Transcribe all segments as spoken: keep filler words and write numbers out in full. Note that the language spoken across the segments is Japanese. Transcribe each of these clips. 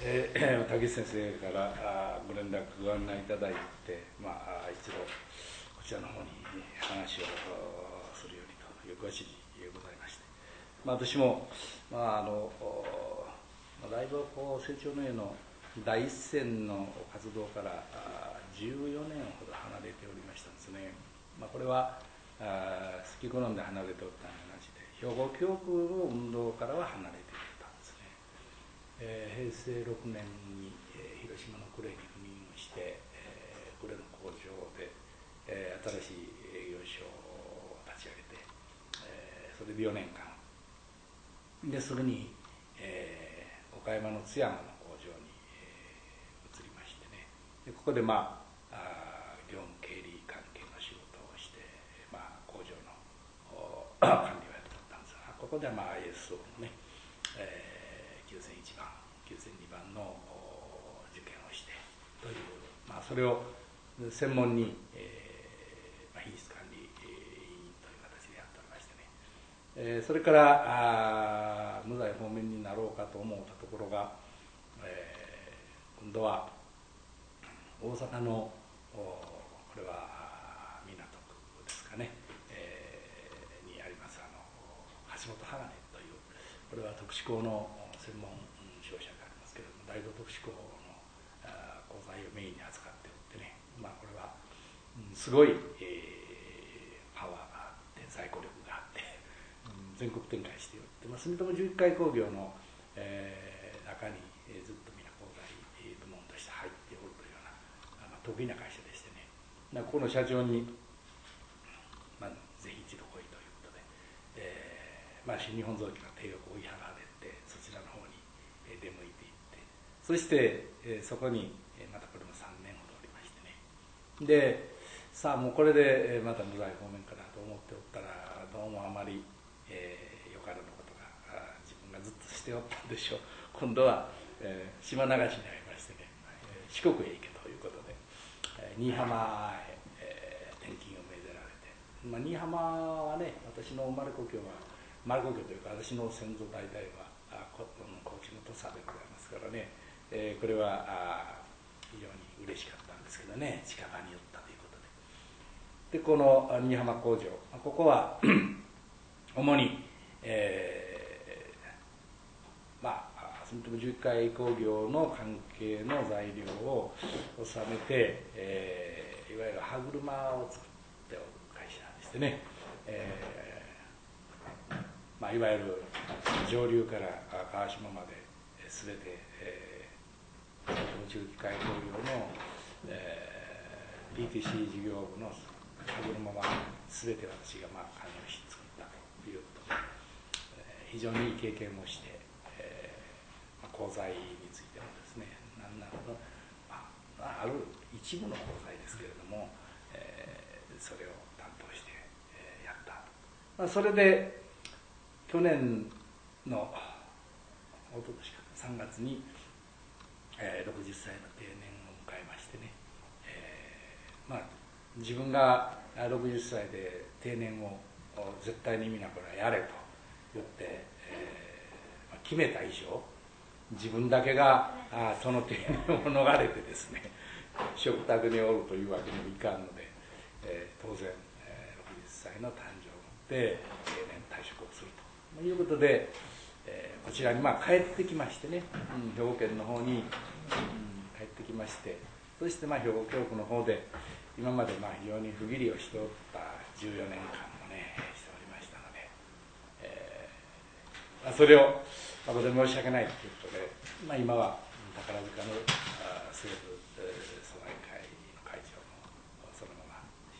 えー、竹内先生からあご連絡ご案内いただいて、まあ、一度こちらの方に話をするようにというご指示ございまして、まあ、私も、まあ、あのライブこう成長の絵の第一線の活動からじゅうよねんほど離れておりましたんですね。まあ、これはあ好き好んで離れておったのと同じで、兵庫教区の運動からは離れていたんですね。えー、平成ろくねんに、えー、広島の呉に赴任をして、えー、呉の工場で、えー、新しい営業所を立ち上げて、えー、それでよねんかんですぐに、えー、岡山の津山の工場に、えー、移りましてね、でここでまあ、あ業務経理関係の仕事をして、まあ、工場の管理をやっておったんですが、ここでは、まあ、アイエスオー のね、えーきゅうせんいちばん、きゅうせんにばんの受験をしてという、まあ、それを専門に、えーまあ、品質管理委員という形でやっておりましてね、えー、それからあ無罪方面になろうかと思ったところが、えー、今度は大阪のこれは港区ですかね、えー、にありますあの橋本鋼という、これは特殊工の専門商社がありますけれども、大同特殊工の鋼材をメインに扱っておってね、まあ、これは、うん、すごい、えー、パワーがあって在庫力があって、うん、全国展開しておって、まあ、住友じゅういっかい工業の、えー、中に、えー、ずっと皆鋼材部門として入っておるというような、まあ、得意な会社でしてね、ここの社長に、まあ、ぜひ一度来いということで、えーまあ、新日本造機の提案を追い払われて、そちらの方に出向いていって、そして、えー、そこにまたこれもさんねんほどおりましてね、でさあもうこれでまた無罪方面かなと思っておったら、どうもあまり、えー、よからぬことが自分がずっとしておったんでしょう。今度は、えー、島流しになりましてね、えー、四国へ行けということで、えー、新居浜へ、えー、転勤を命ぜられて、まあ、新居浜はね、私の生まれ故郷は生まれ故郷というか私の先祖代々は高知の土佐でございますからね、えー、これは非常に嬉しかったんですけどね、近場に寄ったということで、でこの新居浜工場、ここは主に、えー、まあ住友じゅういっかい工業の関係の材料を収めて、えー、いわゆる歯車を作っておる会社でしてね、えーまあ、いわゆる上流から川下まで全て、えー、住友機械工業の、えー、ピーティーシー 事業部の歯車は全て私がまあ関与して作ったということで、えー、非常にいい経験をして、えーまあ、鋼材についてもですね、なんなら、まあ、ある一部の鋼材ですけれども、えー、それを担当して、えー、やった、まあ、それで去年のおととしかさんがつに、えー、ろくじゅっさいの定年を迎えましてね、えー、まあ自分がろくじゅっさいで定年を絶対に皆これはやれと言って、えーまあ、決めた以上、自分だけがあその定年を逃れてですね食卓におるというわけにもいかんので、えー、当然、えー、ろくじゅっさいの誕生をもって定年退職をするということで、えー、こちらにまあ帰ってきましてね、うん、兵庫県の方に、うん、帰ってきまして、そしてまあ兵庫教区の方で今までまあ非常に不義理をしておったじゅうよねんかんもねしておりましたので、えーまあ、それを誠に申し訳ないということで、まあ、今は宝塚の西部疎外会の会長のそのまま、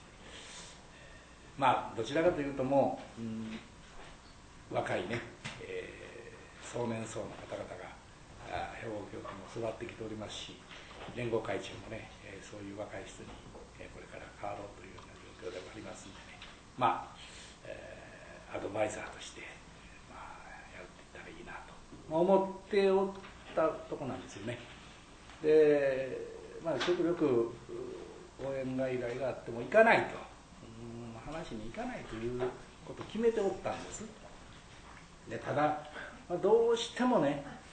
まあどちらかというともう、うん若いね、えー、壮年層の方々が兵庫教区も育ってきておりますし、連合会長もね、えー、そういう若い人に、えー、これから変わろうというような状況でもありますんでね、まあ、えー、アドバイザーとして、まあ、やっていったらいいなと思っておったとこなんですよね。で、まあ、極力応援が依頼があっても行かないと、うん、話に行かないということを決めておったんです。でただ、まあ、どうしてもね、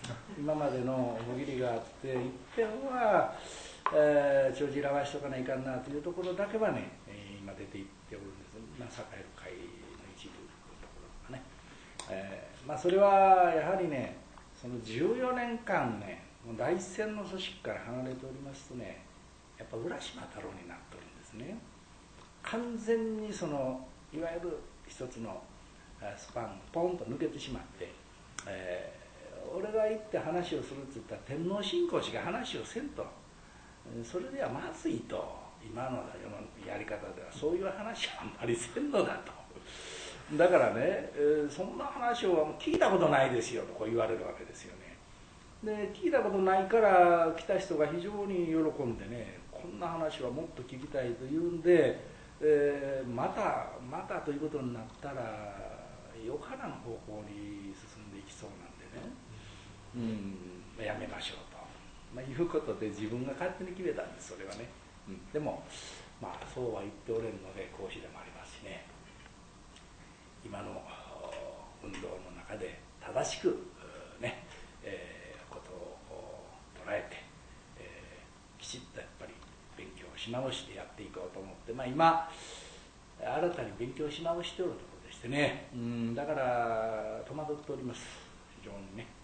今までの区切りがあって一点は、えー、帳尻合わしとかないかんなというところだけはね、えー、今出ていっておるんです。まあ、栄える会の一部のところがね、えー、まあそれはやはりね、そのじゅうよねんかんね、もう第一線の組織から離れておりますとね、やっぱ浦島太郎になっておるんですね。完全にそのいわゆる一つのスパンポンと抜けてしまって、えー、俺が行って話をするって言ったら天皇信仰しか話をせんと、それではまずいと、今の世のやり方ではそういう話はあんまりせんのだと。だからね、えー、そんな話を聞いたことないですよとこう言われるわけですよね。で聞いたことないから来た人が非常に喜んでね、こんな話はもっと聞きたいというんで、えー、またまたということになったらよからぬ方向に進んでいきそうなんでね、うん、やめましょうと、まあ、いうことで自分が勝手に決めたんです、それはね、うん、でもまあそうは言っておれんので講師でもありますしね、今の運動の中で正しくね、えー、ことを捉えて、えー、きちっとやっぱり勉強し直してやっていこうと思って、まあ、今新たに勉強し直しておるところでしてね、うん、だから戸惑っております、非常にね。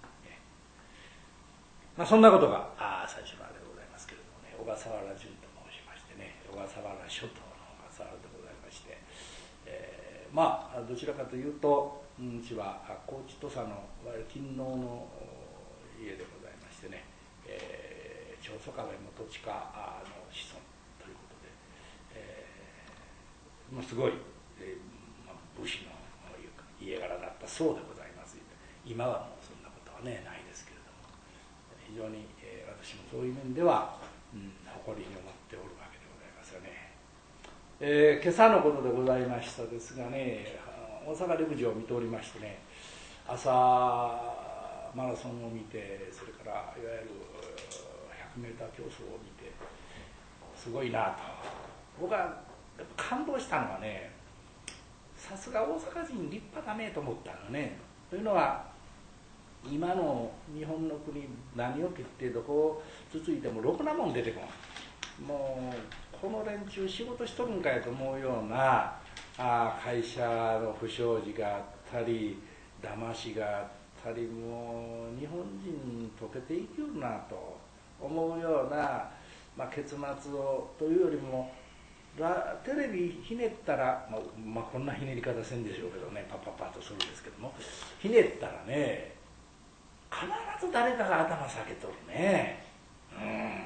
まあ、そんなことがあ最初のあれでございますけれどもね、小笠原淳と申しましてね、小笠原諸島の小笠原でございまして、えー、まあどちらかというとうちは高知土佐の勤王の家でございましてね、えー、長宗我部元親の子孫ということで、えー、もうすごい、えーまあ、武士の家柄だったそうでございます。今はもうそんなことはねないですけれども、非常に、えー、私もそういう面では、うん、誇りに思っておるわけでございますよね。えー、今朝のことでございましたですがね、大阪陸上を見ておりましてね、朝マラソンを見て、それからいわゆるひゃくメーター競争を見て、すごいなと。僕は感動したのはね、さすが大阪人立派だねと思ったのね。というのは今の日本の国、何を切ってどこをつついてもろくなもん出てこん。もうこの連中仕事しとるんかやと思うようなあ会社の不祥事があったり騙しがあったり、もう日本人溶けていきよるなと思うような、まあ、結末をというよりもテレビひねったら、まあ、まあこんなひねり方せんでしょうけどね、パッパッパッとするんですけども、ひねったらね必ず誰かが頭下げとるね、うん、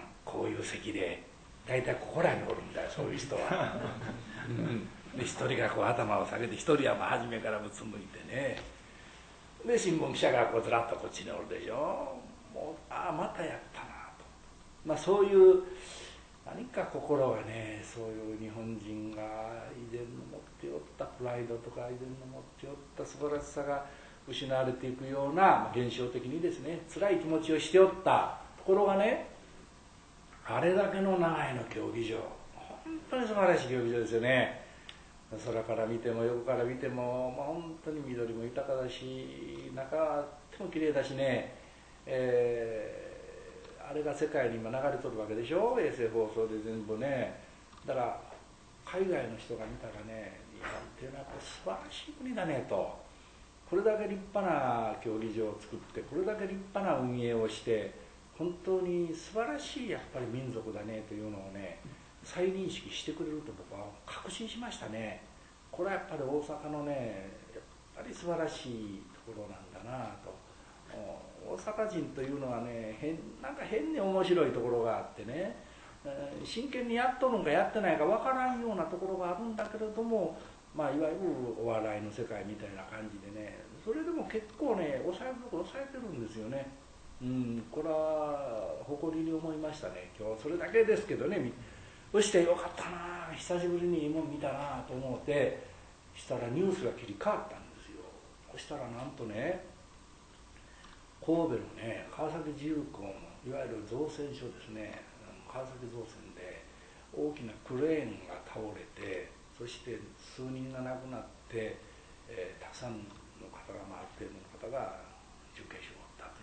こういう席で大体ここらにおるんだよ、そういう人は。うん、で一人がこう頭を下げて、一人はまあ初めからうつむいてね、で新聞記者がこうずらっとこっちにおるでしょ。もうああまたやったなと、まあそういう何か心がね、そういう日本人が以前の持っておったプライドとか以前の持っておった素晴らしさが失われていくような、現象的にですね辛い気持ちをしておったところがね、あれだけの長いの競技場、本当に素晴らしい競技場ですよね。空から見ても横から見ても、まあ、本当に緑も豊かだし、中はとても綺麗だしね、えーあれが世界に今流れとるわけでしょ、衛星放送で全部ね。だから海外の人が見たらね、日本っていうのはやっぱ素晴らしい国だねと、これだけ立派な競技場を作って、これだけ立派な運営をして、本当に素晴らしいやっぱり民族だねというのをね再認識してくれると僕は確信しましたね。これはやっぱり大阪のねやっぱり素晴らしいところなんだなと。大阪人というのはね、変なんか変に面白いところがあってね、真剣にやっとるのかやってないかわからんようなところがあるんだけれども、まあ、いわゆるお笑いの世界みたいな感じでね、それでも結構ね抑えるところ抑えてるんですよね。うん、これは誇りに思いましたね。今日それだけですけどね。そしてよかったな、久しぶりにいいもん見たなと思ってしたらニュースが切り替わったんですよ。そしたらなんとね、神戸のね川崎自由港のいわゆる造船所ですね、川崎造船で大きなクレーンが倒れて、そして数人が亡くなって、えー、たくさんの方が、まあ、ある程度の方が重軽傷を負ったとい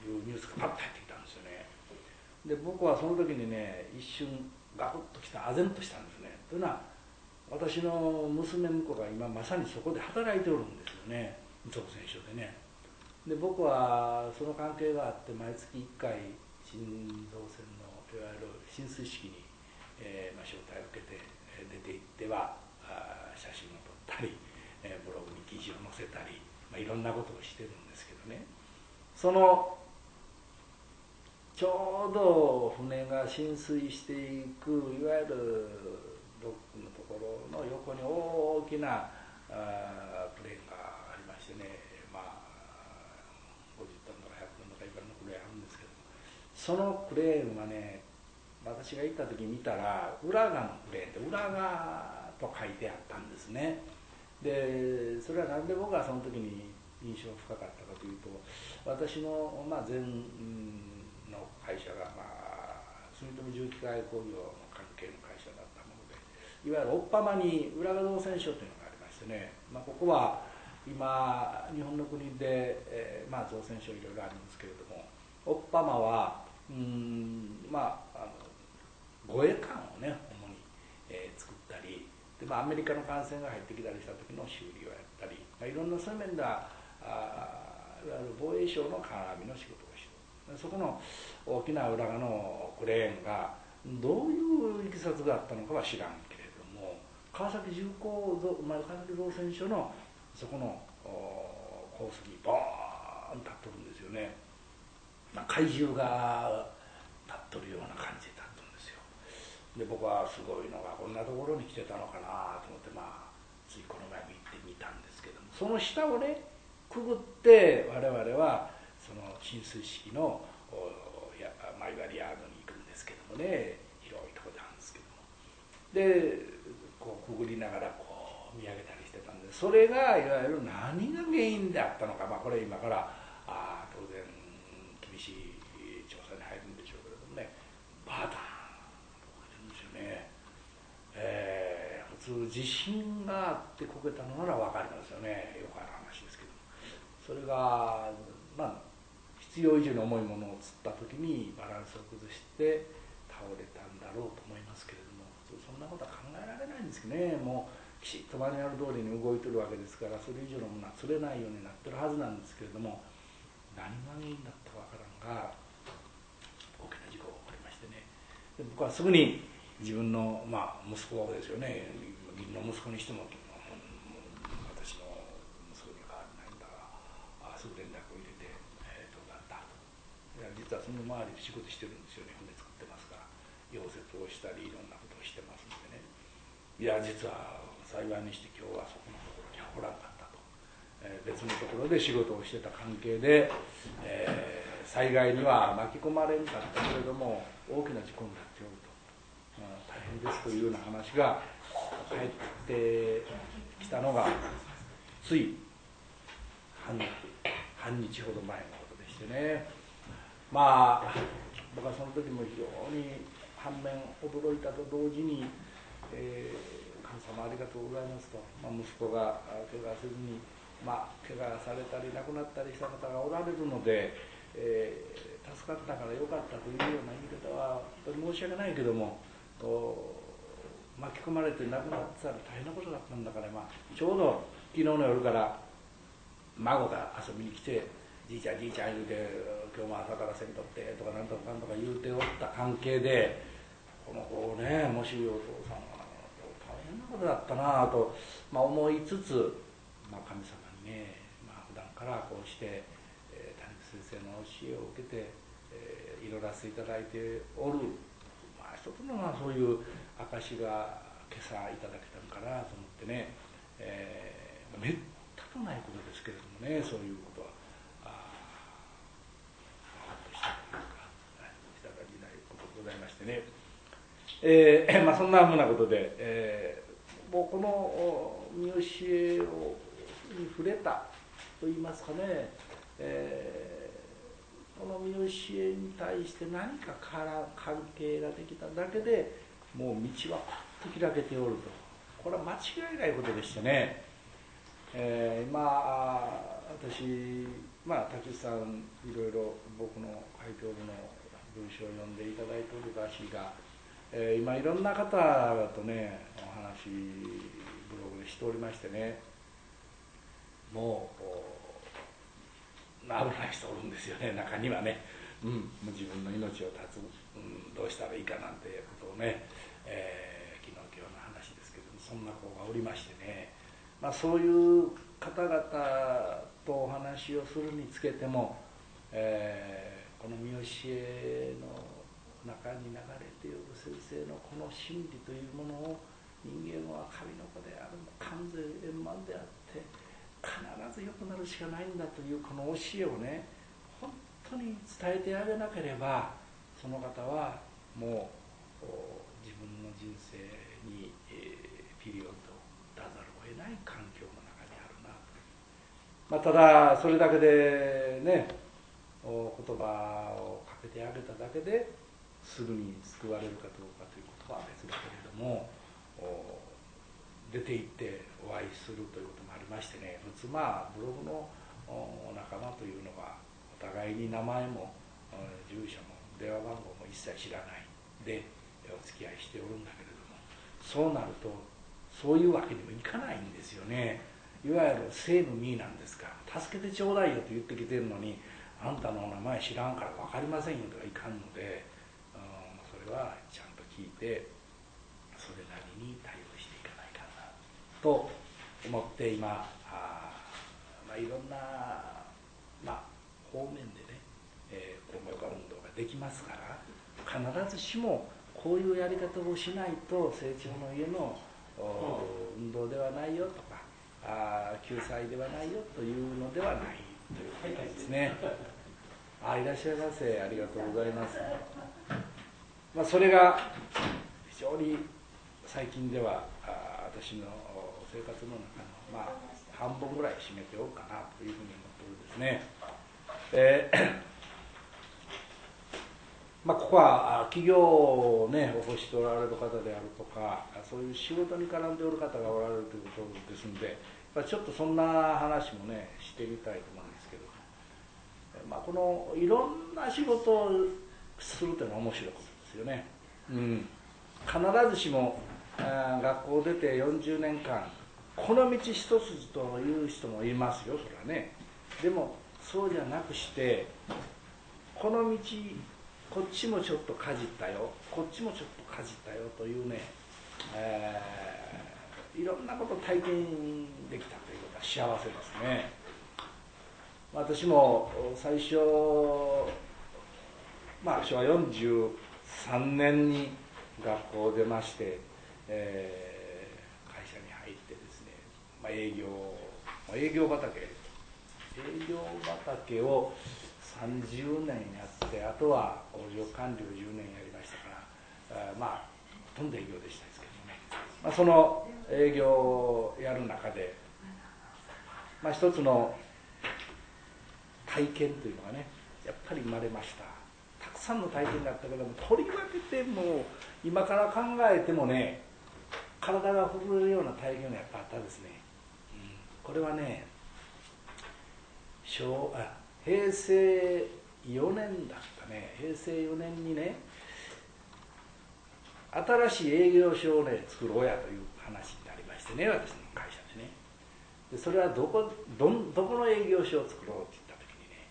いうニュースがパッと入ってきたんですよね。で僕はその時にね一瞬ガクッときた、唖然としたんですね。というのは私の娘婿が今まさにそこで働いておるんですよね、造船所でね。で僕はその関係があって毎月いっかい新造船のいわゆる進水式に、えーまあ、招待を受けて出て行ってはあ写真を撮ったり、えー、ブログに記事を載せたり、まあ、いろんなことをしてるんですけどね、そのちょうど船が浸水していくいわゆるドックのところの横に大きなあクレーンがありましてね、まあごじゅっトンとかひゃくトンとかいろんなクレーンあるんですけど、そのクレーンはね私が行った時見たら浦賀のクレーンって浦賀と書いてあったんですね。でそれは何で僕がその時に印象深かったかというと、私の、まあ、前の会社が、まあ、住友重機械工業の関係の会社だったもので、いわゆる大浜に浦賀造船所というのがありましてね、まあ、ここは今日本の国で、えーまあ、造船所いろいろあるんですけれども、大浜はうんまああの護衛艦をね主に、えー、作ったりで、まあ、アメリカの艦船が入ってきたりした時の修理をやったり、まあ、いろんなそういう面ではあいわゆる防衛省の金網の仕事をしている。そこの大きな浦賀のクレーンがどういういきさつがあったのかは知らんけれども、川崎重工、まあ、川崎造船所のそこのコースにボーン立っとるんですよね。まあ、怪獣が立っとるような感じで立っとるんですよ。で僕はすごいのがこんなところに来てたのかなと思って、まあついこの前も行ってみたんですけども、その下をねくぐって我々はその浸水式のや、まあ、いわゆるヤードに行くんですけどもね、広いところなんですけども、でこうくぐりながらこう見上げたりしてたんで、それがいわゆる何が原因であったのか、まあこれ今からあ当然厳しい調査に入るんでしょうけれどもね、バターンえー、普通地震があってこけたのなら分かりますよね、よくある話ですけど、それがまあ必要以上に重いものを釣った時にバランスを崩して倒れたんだろうと思いますけれども、普通そんなことは考えられないんですけどね。もうきちっとマニュアル通りに動いてるわけですから、それ以上のものは釣れないようになってるはずなんですけれども、何が原因だったか分からんが大きな事故が起こりましてね、で僕はすぐに自分の、まあ、息子ですよね、義理の息子にしても私の息子には変わらないんだが、すぐ連絡を入れて、えー、どうだったと。いや実はその周りで仕事してるんですよね、船作ってますから溶接をしたりいろんなことをしてますんでね、いや実は幸いにして今日はそこのところにはおらんかったと、えー、別のところで仕事をしてた関係で、えー、災害には巻き込まれんかったけれども大きな事故になっておると、大変ですというような話が返ってきたのがつい半, 半日ほど前のことでしてね、まあ僕はその時も非常に反面驚いたと同時に、えー、神様ありがとうございますと、まあ、息子が怪我せずに、まあ、怪我されたり亡くなったりした方がおられるので、えー、助かったからよかったというような言い方は本当に申し訳ないけども、巻き込まれて亡くなってたら大変なことだったんだから、まあ、ちょうど昨日の夜から孫が遊びに来てじいちゃんじいちゃん言うて今日も朝からせんとってとかなんとかなんとか言うておった関係で、この子をねもしお父さんが大変なことだったなと、まあ、思いつつ、まあ、神様にね、まあ、普段からこうして、えー、谷口先生の教えを受けて、えー、祈らせていただいておる、まあ、一つのまあそういう証が今朝いただけたのかなと思ってね、えー、めったとないことですけれどもね、そういうことはほっとしたというかした感じないことでございましてね、えーまあ、そんなふうなことで、えー、もうこの見教えをに触れたといいますかね、えー、この見教えに対して何かから関係ができただけでもう道はパッと開けておると、これは間違いないことでしてね、えー、今私、 まあ竹内さんいろいろ僕の会教部の文章を読んでいただいておるらしいが、えー、今いろんな方とねお話ブログでしておりましてね、もう危ない人おるんですよね、中にはね、うん、もう自分の命を絶つ、うん、どうしたらいいかなんてことをね、えー、昨日今日の話ですけども、そんな子がおりましてね、まあ、そういう方々とお話をするにつけても、えー、この見教えの中に流れている先生のこの真理というものを、人間は神の子である、完全円満であって必ず良くなるしかないんだというこの教えをね、本当に伝えてあげなければ、その方はもう自分の人生に、えー、ピリオドを出ざるを得ない環境の中にあるなと。まあ、ただそれだけでね、お言葉をかけてあげただけですぐに救われるかどうかということは別だけれども、出て行ってお会いするということもありましてね、普通まあブログの仲間というのはお互いに名前も住所も電話番号も一切知らないでお付き合いしておるんだけれども、そうなるとそういうわけにもいかないんですよね。いわゆる聖の実なんですから、助けてちょうだいよと言ってきてるのに、あんたの名前知らんから分かりませんよとはいかんので、うん、それはちゃんと聞いてそれなりに対応していかないかなと思って今、あ、まあ、いろんな、まあ、方面でね、えー、公明化運動ができますから、必ずしもこういうやり方をしないと成長の家の運動ではないよとか、あ救済ではないよというのではないということですね。あ、いらっしゃいませ、ありがとうございます。まあ、それが非常に最近ではあ私の生活の中の、まあ、半分ぐらい占めておるかなというふうに思っておるんですね。えーまあ、ここは企業をね起こしておられる方であるとか、そういう仕事に絡んでおる方がおられるということですので、ちょっとそんな話もねしてみたいと思うんですけど、まあ、このいろんな仕事をするというのは面白いことですよね。うん、必ずしもあ学校出てよんじゅうねんかんこの道一筋という人もいますよ、それはね。でもそうじゃなくして、この道こっちもちょっとかじったよ、こっちもちょっとかじったよというね、えー、いろんなことを体験できたということは幸せですね。私も最初、まあ、しょわよんじゅうさんねんに学校を出まして、えー、会社に入ってですね、まあ、営業営業畑営業畑をさんじゅうねんやって、あとは工場管理をじゅうねんやりましたから、あまあほとんど営業でしたですけどね、まあ、その営業をやる中で、まあ、一つの体験というのがねやっぱり生まれました。たくさんの体験があったけども、とりわけても今から考えてもね体が震えるような体験がやっぱあったですね、うん、これはね昭あ平成よねんだったね、平成よねんにね新しい営業所をね作ろうやという話になりましてね、私の会社でね。でそれはどこ ど, どこの営業所を作ろうって言った時にね、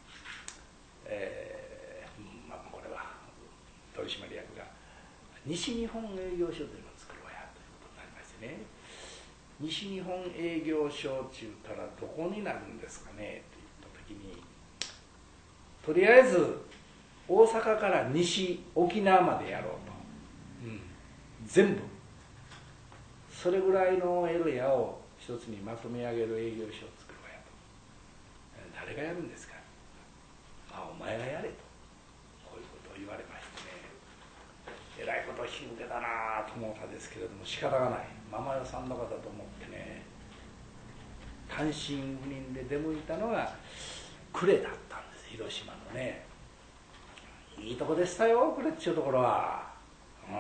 えーまあ、これは取締役が西日本営業所というのを作ろうやということになりましてね、西日本営業所って言ったらどこになるんですかねって言った時に、とりあえず大阪から西沖縄までやろうと、うん、全部それぐらいのエリアを一つにまとめ上げる営業所を作ろうやと。誰がやるんですか、まあ、お前がやれと、こういうことを言われましてね、えらいことを引き受けたなと思ったんですけれども、仕方がない、ママ代さんの方と思ってね、単身赴任で出向いたのが呉だったんです、広島のね。いいとこでしたよ、呉っていうところは。うん、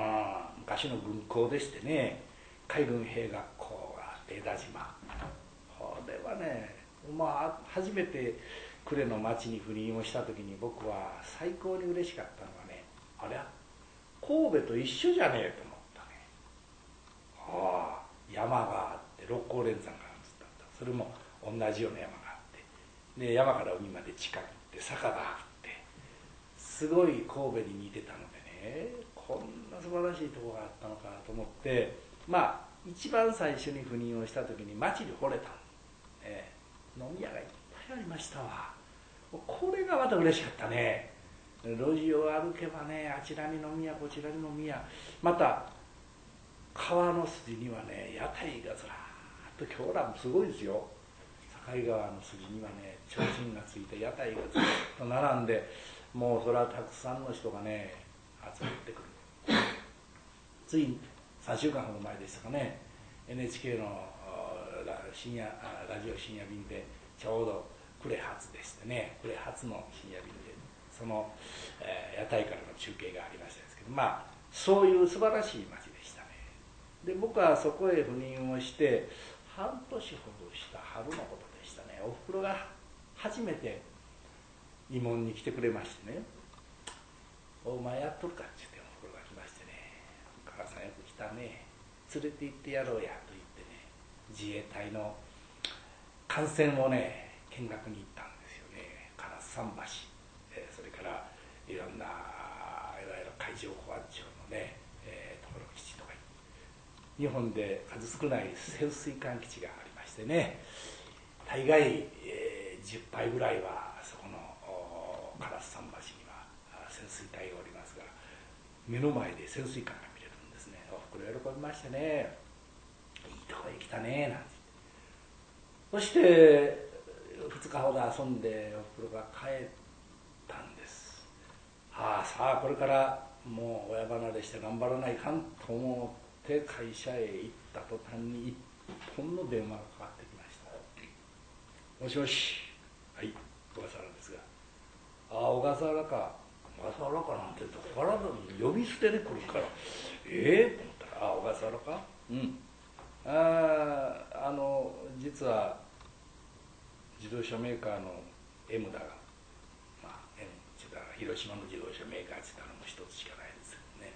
昔の軍港でしてね、海軍兵学校があって、江田島、これはねまあ初めて呉の町に赴任をした時に僕は最高に嬉しかったのはね、あれは神戸と一緒じゃねえと思ったね。ああ、山があって六甲連山があるんだった。それも同じような山があって、で山から海まで近くって坂があって、すごい神戸に似てたのでね、こんな素晴らしいとこがあったのかと思って、まあ一番最初に赴任をした時に町に惚れた、えー、飲み屋がいっぱいありましたわ。これがまた嬉しかったね。路地を歩けばね、あちらに飲み屋こちらに飲み屋、また川の筋にはね屋台がずらーっと、今日らもすごいですよ。境川の筋にはね提灯がついて屋台がずっと並んで、もうそれはたくさんの人がね集まってくる。ついさんしゅうかんほど前でしたかね、 エヌエイチケー の深夜ラジオ深夜便でちょうど呉発でしてね、呉発の深夜便でその、えー、屋台からの中継がありましたですけど、まあそういう素晴らしい街でしたね。で僕はそこへ赴任をして半年ほどした春のことでしたね。おふくろが初めて慰問に来てくれましてね、お前やっとるかって言っておふくろが来ましてね、お母さんよく来たね、連れて行ってやろうやと言ってね、自衛隊の艦船をね見学に行ったんですよね。烏桟橋、えー、それからいろんないわゆる海上保安庁のね、えー、ところ基地とか、日本で数少ない潜水艦基地がありましてね、大概、えー、じゅっぱいぐらいはそこの烏桟橋には潜水隊がおりますが、目の前で潜水艦が見れるんですね。おふくろ喜びましてね、いいとこへ来たねなんて。そしてふつかほど遊んでおふくろが帰ったんです。はあ、さあこれからもう親離れして頑張らないかんと思って会社へ行った途端に一本の電話がかかってきました。もしもし、はい、小笠原ですが。ああ、小笠原か。小笠原かなんてどこから呼び捨てで来るから、ええー、と思ったら、ああ、小笠原か、うん、ああの実は自動車メーカーの M だが、まあ M って言ったら広島の自動車メーカーって言ったらもう一つしかないですよね。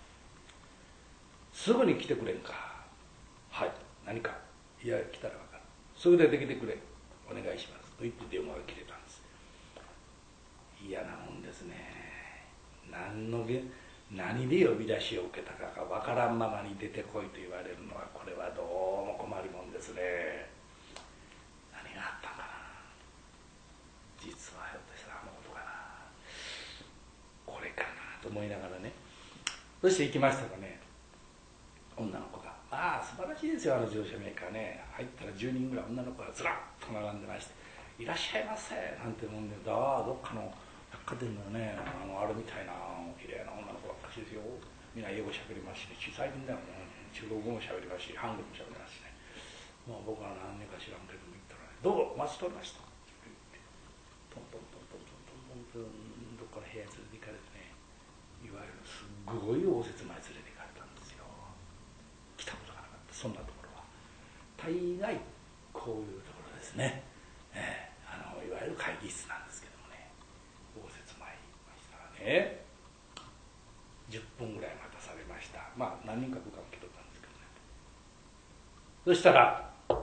すぐに来てくれんか。はい、何か。いや来たら分かる、それでできてくれ、お願いしますと言って電話が切れたんです。嫌なもんですね。何の何で呼び出しを受けたかが分からんままに出てこいと言われるのは、これはどうも困りもんですね。何があったんかな、実はひょっとしたらあのことかな、これかなと思いながらね、そして行きましたらね、女の子が、まあ素晴らしいですよ、あの自動車メーカーね。入ったらじゅうにんぐらい女の子がずらっと並んでまして、いらっしゃいませなんてもんで、ああどっかの百貨店のね、あのあれみたいな綺麗な女の子ばっかしですよ。みんな英語しゃべりますしね、最近だよね、中国語もしゃべりますし、ハングルもしゃべりますしね。まあ僕は何年か知らんけども言ったらね、どうぞお待ちしておりましたって言って、トントントントントントントンどっかの部屋に連れて行かれてね、いわゆるすごい応接前連れて行かれたんですよ。来たことがなかった、そんなところは。大概こういうところですね、えー、あのいわゆる会議室なんですけどもね、応接前に行きましたらね、じゅっぷんぐらい待たされました。まあ何人か部下も来とったんですけどね。そしたら入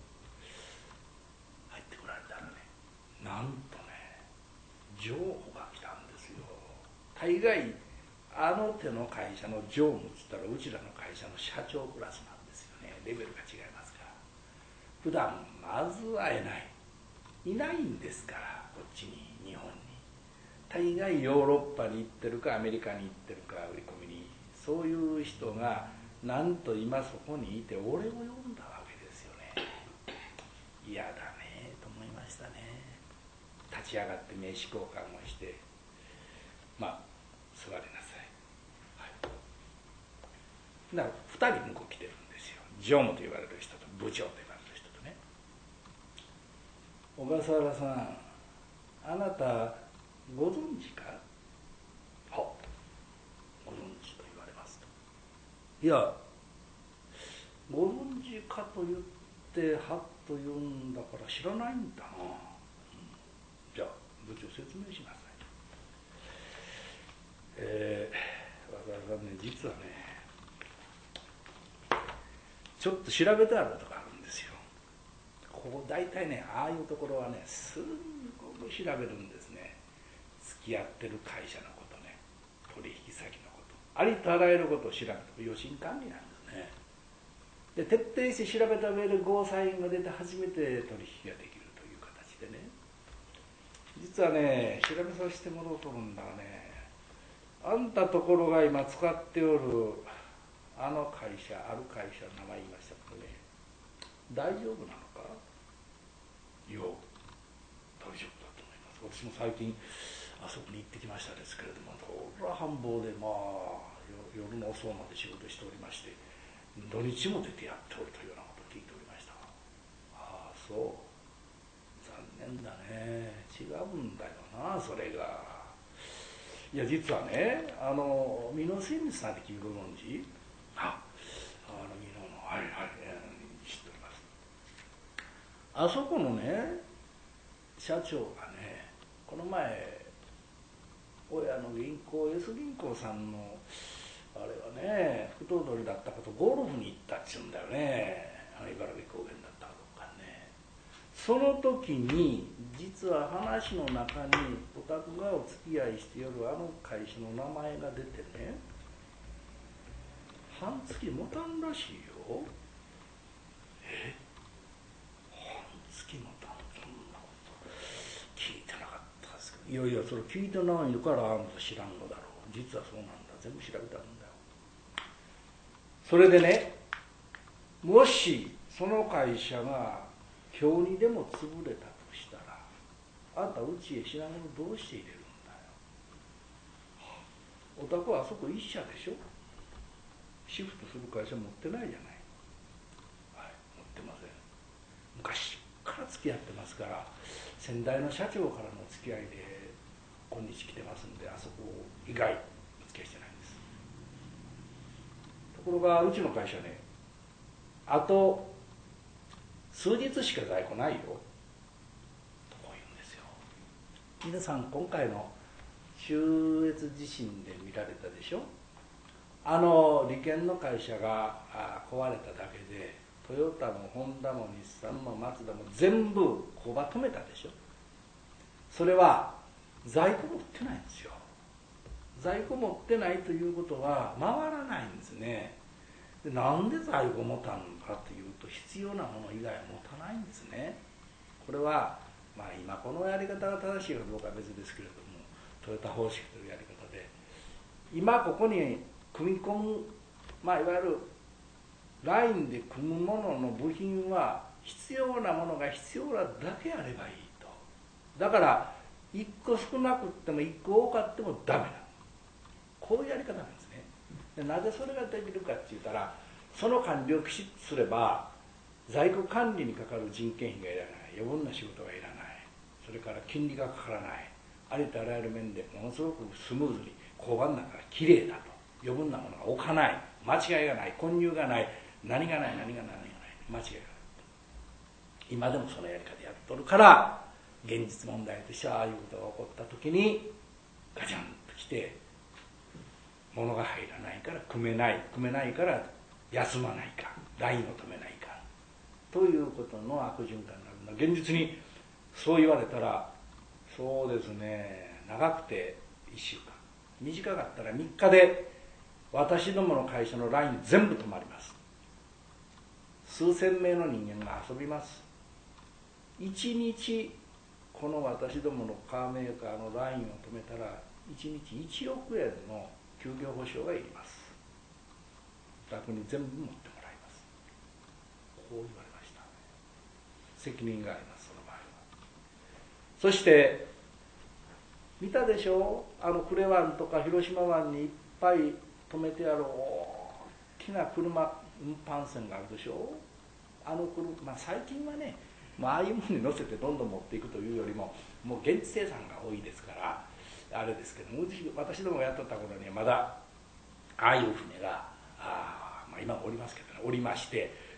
ってこられたらね、なんとね常務が来たんですよ。大概あの手の会社の常務っつったらうちらの会社の社長クラスなんですよね。レベルが違いますから、普段まず会えない、いないんですから、こっちに、日本に。大概ヨーロッパに行ってるかアメリカに行ってるか、売り込みに、そういう人がなんと今そこにいて俺を呼んだわけですよね。嫌だねと思いましたね。立ち上がって名刺交換をして、まあ座りなさい、はい、だからふたり向こう来てるんですよ。常務と言われる人と部長と言われる人とね。小笠原さん、あなたご存知か。は、ご存知と言われますと、いやご存知かと言ってはっというんだから知らないんだな、うん、じゃあ部長説明しなさい。えー、わざわざね実はねちょっと調べてあることがあるんですよ。ここ大体ねああいうところはねすんごく調べるんですね。付き合ってる会社のことね、取引先のこと、ありとあらゆることを調べて余震管理なんですね。で徹底して調べた上でゴーサインが出て初めて取引ができるという形でね、実はね調べさせてもらおうと思うんだがね、あんたところが今使っておるあの会社、ある会社の名前言いましたけどね、大丈夫なのか。いや大丈夫だと思います。私も最近あそこに行ってきましたですけれども、これは繁忙で、まあ夜の遅うまで仕事しておりまして、土日も出てやっておるというようなことを聞いておりました。ああそう、残念だね、違うんだよなそれが。いや実はね、あの美濃精密さんって君ご存知。ああの美濃のはいはい、えー、知っております。あそこのね社長がね、この前親の銀行 S 銀行さんのあれはね福頭取りだったかとゴルフに行ったっちゅうんだよね、あの茨城高原だったかどうかね。その時に実は話の中にお宅がお付き合いしてよるあの会社の名前が出てね、半月持たんらしいよ。え半月持たん、そんなこと聞いてなかったですけど。いやいやそれ聞いてないからあんた知らんのだろう。実はそうなんだ、全部調べてあるんだよ。それでね、もしその会社が今日にでも潰れたとしたら、あんたうちへ品物どうして入れるんだよ。お宅はあそこ一社でしょ。シフトする会社持ってないじゃない。はい、持ってません。昔から付き合ってますから、先代の社長からの付き合いで今日来てますんで、あそこ以外お付き合いしてないんです。ところがうちの会社ね、あと数日しか在庫ないよとこう言うんですよ。皆さん今回の中越地震で見られたでしょ。あの利権の会社が壊れただけでトヨタもホンダも日産もマツダも全部工場止めたでしょ。それは在庫持ってないんですよ。在庫持ってないということは回らないんですね。でなんで在庫持たんかというと、必要なもの以外は持たないんですね。これはまあ今このやり方が正しいかどうかは別ですけれども、トヨタ方式というやり方で今ここに組み込む、まあいわゆるラインで組むものの部品は必要なものが必要なだけあればいいと。だからいっこ少なくってもいっこ多かってもダメなの。こういうやり方なんですね。でなぜそれができるかって言ったら、その管理をきちっとすれば在庫管理にかかる人件費がいらない、余分な仕事がいらない、それから金利がかからない、ありとあらゆる面でものすごくスムーズに工場の中がきれいだと、余分なものが置かない、間違いがない、混入がない、何がない何がない何がない、間違いがない。今でもそのやり方やっとるから、現実問題としてはああいうことが起こった時にガチャンときて、物が入らないから組めない、組めないから休まないか、ラインを止めないかということの悪循環になるんだ。現実にそう言われたら、そうですね、長くていっしゅうかん、短かったらみっかで私どもの会社のライン全部止まります。数千名の人間が遊びます。いちにちこの私どものカーメーカーのラインを止めたらいちにちいちおくえんの休業保障がいります。楽に全部持ってもらいます。こう言われました。責任があります、その場合は。そして見たでしょう、あの呉湾とか広島湾にいっぱい止めてある大きな車運搬船があるでしょう。あの車、まあ、最近はね、まあ、ああいうものに乗せてどんどん持っていくというよりも、もう現地生産が多いですからあれですけども、私どもがやっとった頃にはまだああいう船があ、まあ、今もおりますけどね、おりまして、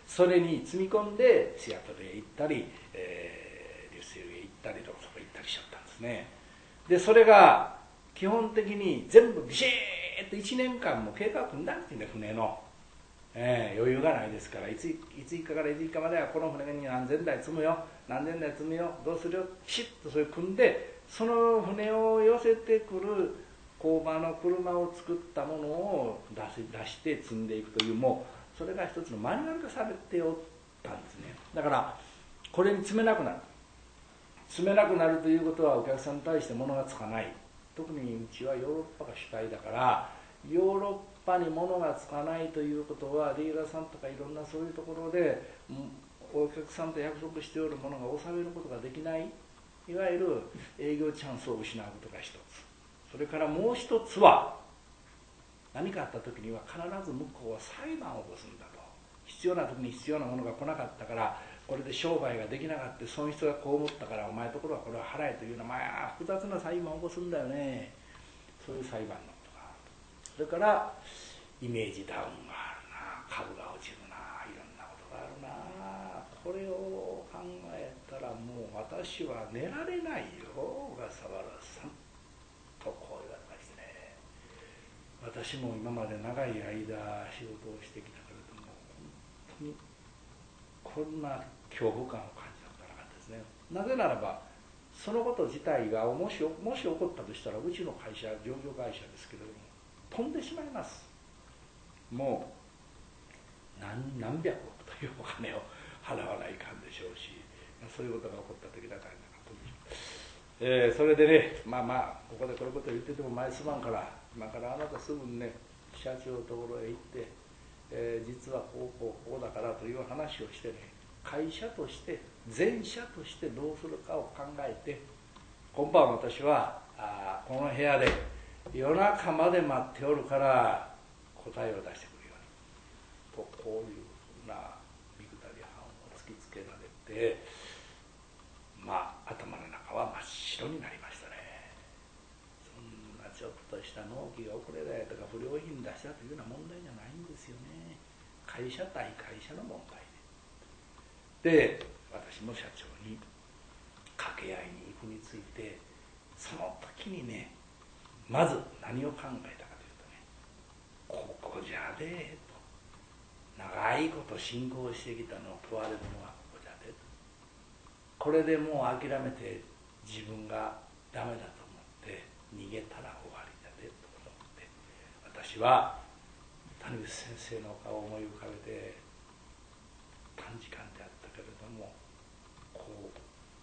それに積み込んでシアトルへ行ったり、えー、リュッセルへ行ったりとかそこ行ったりしちゃったんですね。でそれが基本的に全部ビシッといちねんかんも計画組んだっていうんだよ、船の、えー、余裕がないですから、いついついかからいついかまではこの船に何千台積むよ、何千台積むよ、どうするよ、ピシッとそれ組んで、その船を寄せてくる工場の車を作ったものを出し出して積んでいくという、もうそれが一つのマニュアル化されておったんですね。だからこれに積めなくなる積めなくなるということはお客さんに対して物がつかない。特にうちはヨーロッパが主体だから、ヨーロッパに物がつかないということはディーラーさんとかいろんなそういうところでお客さんと約束しておるものが納めることができない、いわゆる営業チャンスを失うことが一つ。それからもう一つは、何かあった時には必ず向こうは裁判を起こすんだと。必要な時に必要なものが来なかったから、これで商売ができなかった損失がこう思ったからお前のところはこれは払えというような、まあ複雑な裁判を起こすんだよね。そういう裁判のことがある。それからイメージダウンがあるな、株が落ちるな、いろんなことがあるな。これを考えたらもう私は寝られないよ、小笠原さんとこう言われましてね。私も今まで長い間仕事をしてきたけれども、本当にこんな恐怖感を感じたことはなかったですね。なぜならばそのこと自体がもしもし起こったとしたら、うちの会社上場会社ですけれども飛んでしまいます。もう 何, 何百億というお金を払わないかんでしょうし、そういうことが起こった時だからなかったでしょう。えー、それでね、まあまあここでこういうことを言ってても前すまんから、今からあなたすぐにね社長のところへ行って、えー、実はこうこうこうだからという話をしてね、会社として全社としてどうするかを考えて、今晩私はあこの部屋で夜中まで待っておるから答えを出してくるようにと、こういうふうな見下り班を突きつけられて、まあ頭の中は真っ白になりましたね。そんなちょっとした納期が遅れたとか不良品出したというような問題じゃないんですよね。会社対会社の問題で、で私も社長に掛け合いに行くについて、その時にねまず何を考えたかというとね、ここじゃでと、長いこと信仰してきたのを問われるのはここじゃでと、これでもう諦めて自分がダメだと思って逃げたら終わりだでと思って、私は谷口先生の顔を思い浮かべて、短時間であったけれどもこう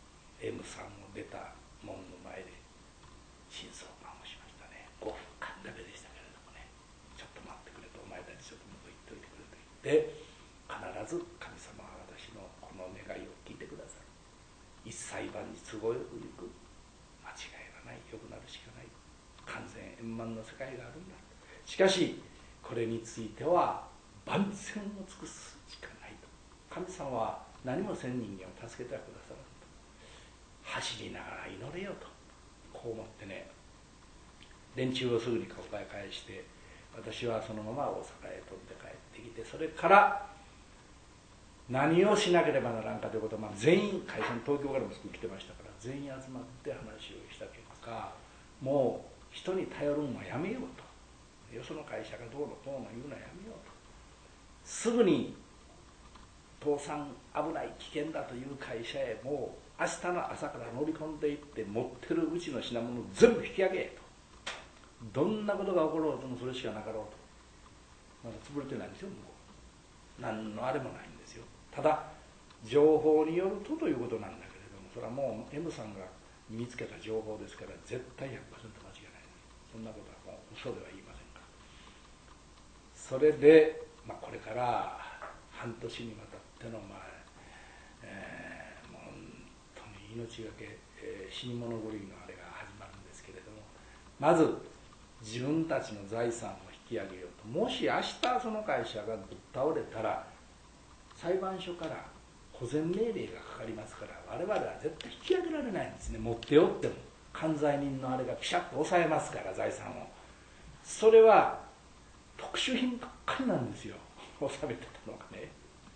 M さんを出た門の前で真相談をしましたね。ごふんかんだけでしたけれどもね、ちょっと待ってくれと、お前たちちょっと向こう行っといてくれと言って、必ず神様は私のこの願いを聞いてくださる。一裁判に都合よくいく、間違いはない、良くなるしかない、完全円満の世界があるんだ。しかしこれについては万全を尽くすしかないと。神様は何もせん人間を助けてはくださると。走りながら祈れよと、こう思ってね、連中をすぐに顔へ返して、私はそのまま大阪へ飛んで帰ってきて、それから何をしなければならんかということを、まあ、全員会社に東京からもすぐ来てましたから、全員集まって話をした結果、もう人に頼るのはやめようと、よその会社がどうのこうの言うのはやめようと、すぐに倒産危ない危険だという会社へもう明日の朝から乗り込んでいって、持ってるうちの品物を全部引き上げと、どんなことが起ころうともそれしかなかろうと。まだ潰れてないんですよ、向こう何のあれもないんですよ。ただ情報によるとということなんだけれども、それはもう M さんが身につけた情報ですから、絶対 ひゃくパーセント 間違いない。そんなことはもう嘘では言いませんから。それで、まあ、これから半年にわたっての、まあえー、もう本当に命がけ、えー、死に物狂いのあれが始まるんですけれども、まず自分たちの財産を引き上げようと。もし明日その会社がぶっ倒れたら裁判所から保全命令がかかりますから、我々は絶対引き上げられないんですね。持っておっても管財人のあれがピシャッと抑えますから、財産を。それは特殊品ばっかりなんですよ、納めてたのがね。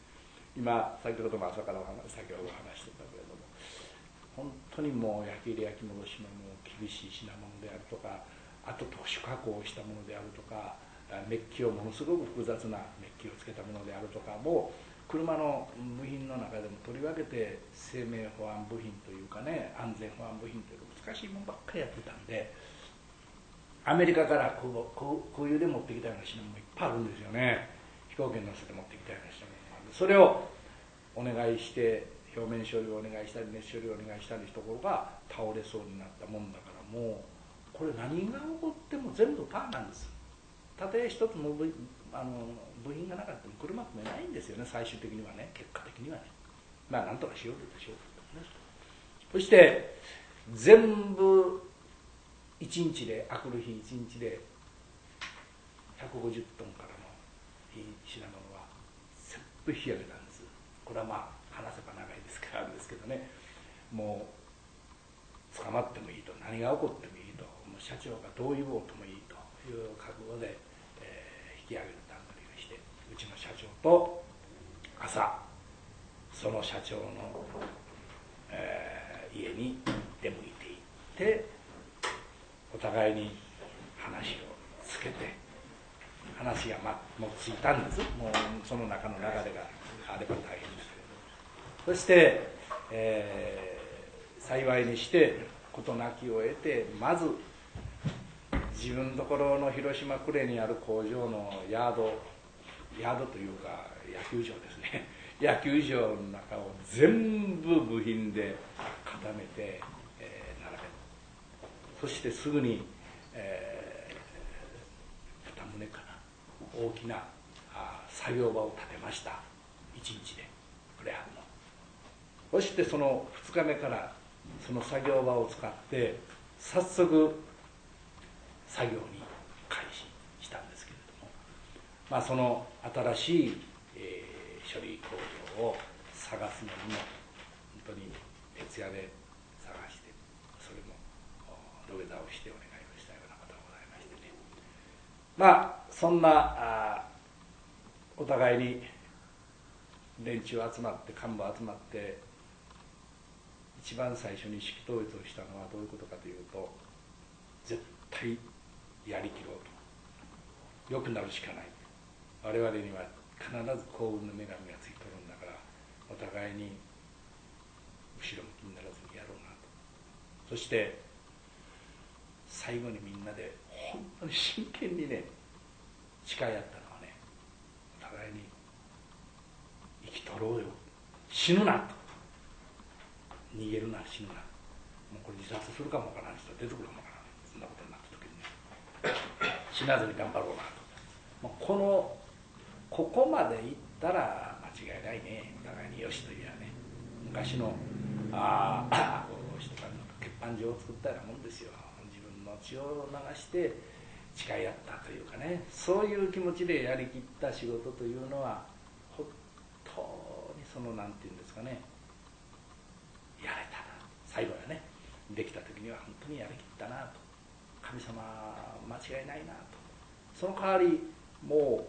今先ほども朝からお話先ほどお話してたけれども、本当にもう焼き入れ焼き戻しのもう厳しい品物であるとか、あと特殊加工をしたものであるとか、メッキをものすごく複雑なメッキをつけたものであるとかも、車の部品の中でもとりわけて生命保安部品というかね、安全保安部品というか難しいものばっかりやってたんで、アメリカから空空輸で持ってきたような品物もいっぱいあるんですよね。飛行機に乗せて持ってきたような品物もある。それをお願いして表面処理をお願いしたり熱処理をお願いしたりしたところが倒れそうになったもんだから、もうこれ何が起こっても全部パーなんです。たとえ一つの 部, あの部品がなかったら車組めないんですよね、最終的にはね、結果的にはね。まあなんとかしようとしようとね。そして全部いちにちで、あくる日いちにちでひゃくごじゅっトンからのいい品物は全部引き上げたんです。これはまあ話せば長いですからあるんですけどね、もう捕まってもいいと、何が起こってもいいと、もう社長がどう言おうともいいという覚悟で、えー、引き上げる段取りをして、うちの社長と朝その社長の、えー、家に出向いていって、お互いに話をつけて、話が、ま、もうついたんです。もうその中の流れがあれば大変ですけれど、そして、えー、幸いにして事なきを得て、まず自分のところの広島呉にある工場のヤードヤードというか野球場ですね、野球場の中を全部部品で固めて、えー、並べる。そしてすぐに、えー、に棟かな、大きなあ作業場を建てました。いちにちでプレハブの。そしてそのふつかめからその作業場を使って早速作業に開始したんですけれども、まあ、その新しい、えー、処理工場を探すのにも本当に徹夜で探して、それも土下座をしてお願いをしたようなことがございましてね、まあそんなあお互いに連中集まって、幹部集まって、一番最初に指揮統一をしたのはどういうことかというと、絶対やりきろうと、良くなるしかない、我々には必ず幸運の女神がついておるんだから、お互いに後ろ向きにならずにやろうなと。そして最後にみんなで本当に真剣にね誓い合ったのはね、お互いに生きとろうよ、死ぬなと、逃げるな、死ぬな、もうこれ自殺するかもわからない人出てくるかもわからない、そんなことになった時にね、死なずに頑張ろうなと。もうこのここまでいったら間違いないね、お互いによしというね、昔のああ人からの血板状を作ったようなもんですよ。自分の血を流して誓い合ったというかね、そういう気持ちでやりきった仕事というのは本当にそのなんていうんですかね、やれたな、最後はねできた時には本当にやりきったなと、神様間違いないなと。その代わりもう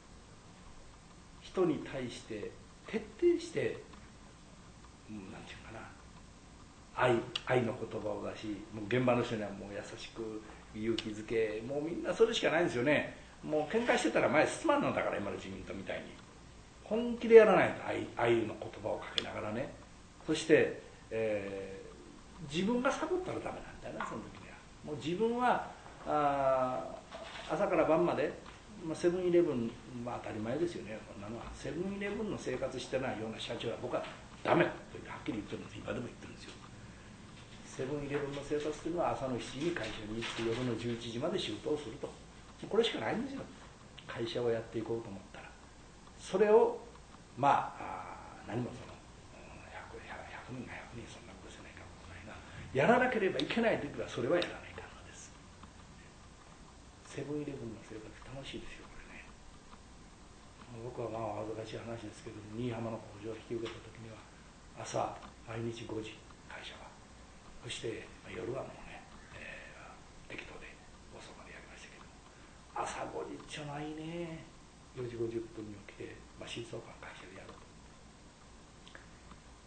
人に対して徹底して、うん、なんていうかな、愛愛の言葉を出し、もう現場の人にはもう優しく勇気づけ、もうみんなそれしかないんですよね。もう喧嘩してたら前進まんのだから、今の自民党みたいに本気でやらないと、愛愛の言葉をかけながらね。そして、えー、自分がサボったらダメなんだよな、その時には。もう自分はあ朝から晩まで、まあ、セブンイレブンは当たり前ですよね、こんなのは。セブンイレブンの生活してないような社長は僕はダメとはっきり言ってるんです。今でも言ってるんですよ。セブンイレブンの生活というのは朝のしちじに会社に行って夜のじゅういちじまで仕事をすると、これしかないんですよ、会社をやっていこうと思ったら。それをまあ何もその ひゃく, ひゃくにんがひゃくにんそんなことせないかもないな、やらなければいけない時はそれはやらないかんのです。セブンイレブンの生活楽しいですよ、これね。僕はまあ恥ずかしい話ですけど、新居浜の工場を引き受けた時には朝毎日ごじ会社は、そして夜はもうね、えー、適当で遅くまでやりましたけど、朝ごじっちょないね、よじごじゅっぷんに起きて、まあ、新装館会社でやろうと、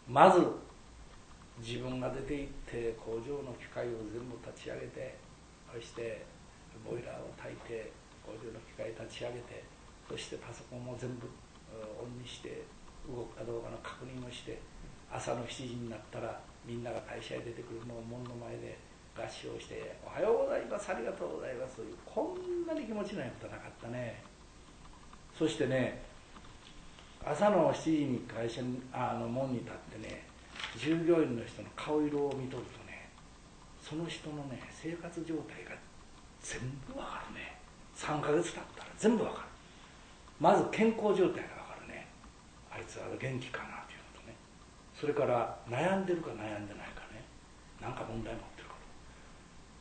まず自分が出て行って工場の機械を全部立ち上げて、そしてボイラーを焚いて工場の機械立ち上げて、そしてパソコンも全部オンにして動くかどうかの確認をして、朝のしちじになったらみんなが会社へ出てくるのを門の前で合唱して「おはようございます、ありがとうございます」という、こんなに気持ちのいいことなかったね。そしてね、朝のしちじに会社にあの門に立ってね、従業員の人の顔色を見とるとね、その人のね生活状態が全部わかるね。さんかげつ経ったら全部わかる。まず健康状態がわかるね。あいつは元気かなというのとね、それから悩んでるか悩んでないかね、なんか問題持ってること、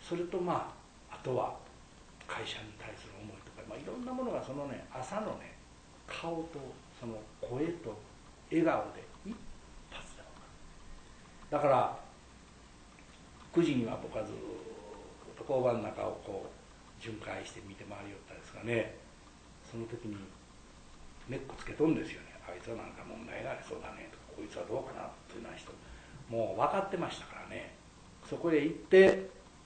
それとまああとは会社に対する思いとか、まあ、いろんなものがそのね朝のね顔とその声と笑顔で一発で分かる。だからくじには僕はずっと交番の中をこう巡回して見て回りよったんですがね、その時に根っこつけとんですよね。あいつはなんか問題がありそうだねとか、こいつはどうかなっていうような人もう分かってましたからね。そこへ行って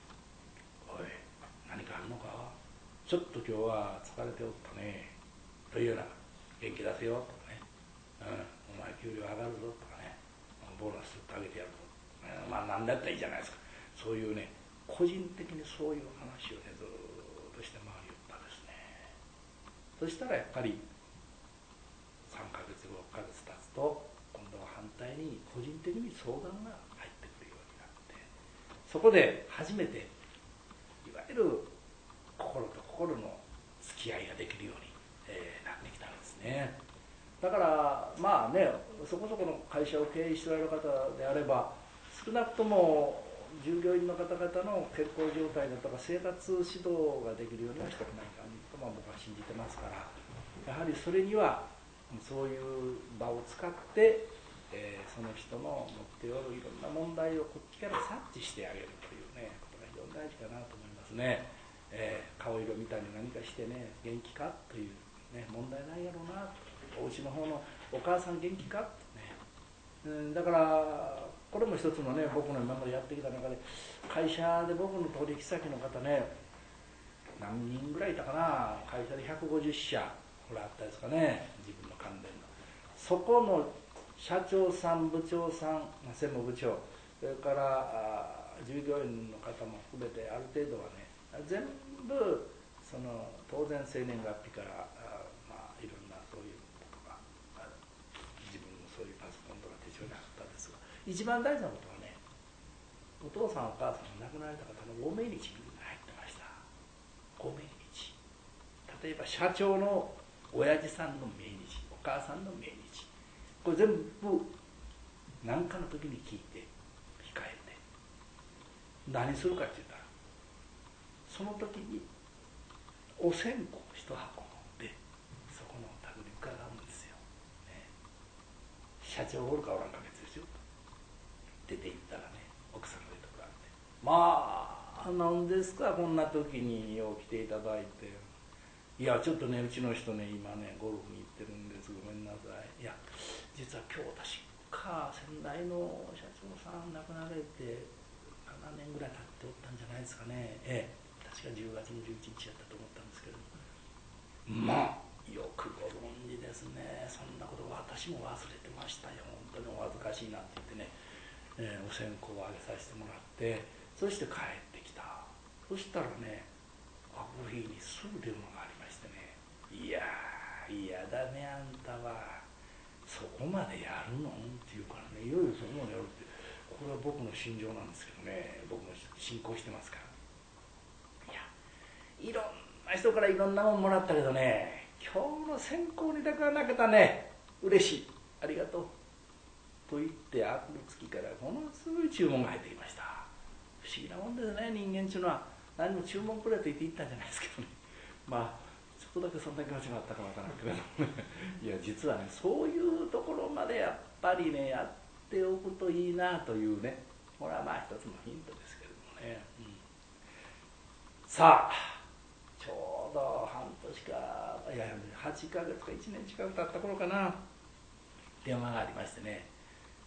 「おい何かあんのか、ちょっと今日は疲れておったね」というような「元気出せよ」とかね、うん「お前給料上がるぞ」とかね「ボーナス取ってあげてやるぞ」とか、ね、まあ何だったらいいじゃないですか。そういうね個人的にそういう話をねずっとして回りよったんですね。そしたらやっぱりさんかげつごろっかげつ経つと今度は反対に個人的に相談が入ってくるようになって、そこで初めていわゆる心と心の付き合いができるように、えー、なってきたんですね。だからまあね、そこそこの会社を経営しておられる方であれば、少なくとも従業員の方々の健康状態だとか生活指導ができるようにはしておかないかんと、まあ、僕は信じてますから、やはりそれにはそういう場を使って、えー、その人の持っておるいろんな問題をこっちから察知してあげるというねことが非常に大事かなと思いますね。えー、顔色見たり何かしてね、元気かという、ね、問題ないやろうなと、お家の方のお母さん元気かとね、うん、だからこれも一つのね、僕の今までやってきた中で、会社で僕の取引先の方ね、何人ぐらいいたかな、会社でひゃくごじゅっしゃぐらいあったですかね、自分の関連の。そこの社長さん、部長さん、専務部長、それから従業員の方も含めてある程度はね、全部その当然生年月日からあ、まあ、いろんなそういうことが自分のそういうパソコンとか手帳にあったんですが、一番大事なことはね、お父さんお母さんが亡くなられた方のご命日が入ってました。ご命日。例えば社長の親父さんの命日、お母さんの命日、これ全部何かの時に聞いて控えて、何するかって言ったら、その時にお線香一箱でそこのお宅に伺うんですよ、ね、社長おるかおらんか別ですよ。出て行ったらね、奥さんが出てこられて「まあ何ですかこんな時によう来ていただいて」「いやちょっとねうちの人ね今ねゴルフに行ってるんです、ごめんなさい。いや実は今日確か先代の社長さん亡くなられてななねんぐらい経っておったんじゃないですかね。ええ、確かじゅうがつのじゅういちにちやったと思ったんですけども、まあよくご存知ですね。そんなこと私も忘れてましたよ。本当にお恥ずかしいなって言ってね、えー、お線香をあげさせてもらって、そして帰ってきた。そしたらね、ある日にすぐ電話がありましてね、いやー嫌だねあんたは、そこまでやるのって言うからね、いよいよそこまでやるって、これは僕の心情なんですけどね、僕も信仰してますから。いや、いろんな人からいろんなもんもらったけどね、今日の線香にだけは泣けたね、嬉しい、ありがとうと言って、ある月からものすごい注文が入ってきました。不思議なもんですね、人間っていうのは。何も注文くれと言って言ったんじゃないですけどね、まあちょっとだけそんな気持ちがあったかもわからんけれどもねいや実はね、そういうところまでやっぱりねやっておくといいなというね、これはまあ一つのヒントですけれどもね、うん、さあちょうど半年か、いやはちかげつかいちねん近く経った頃かな、電話がありましてね、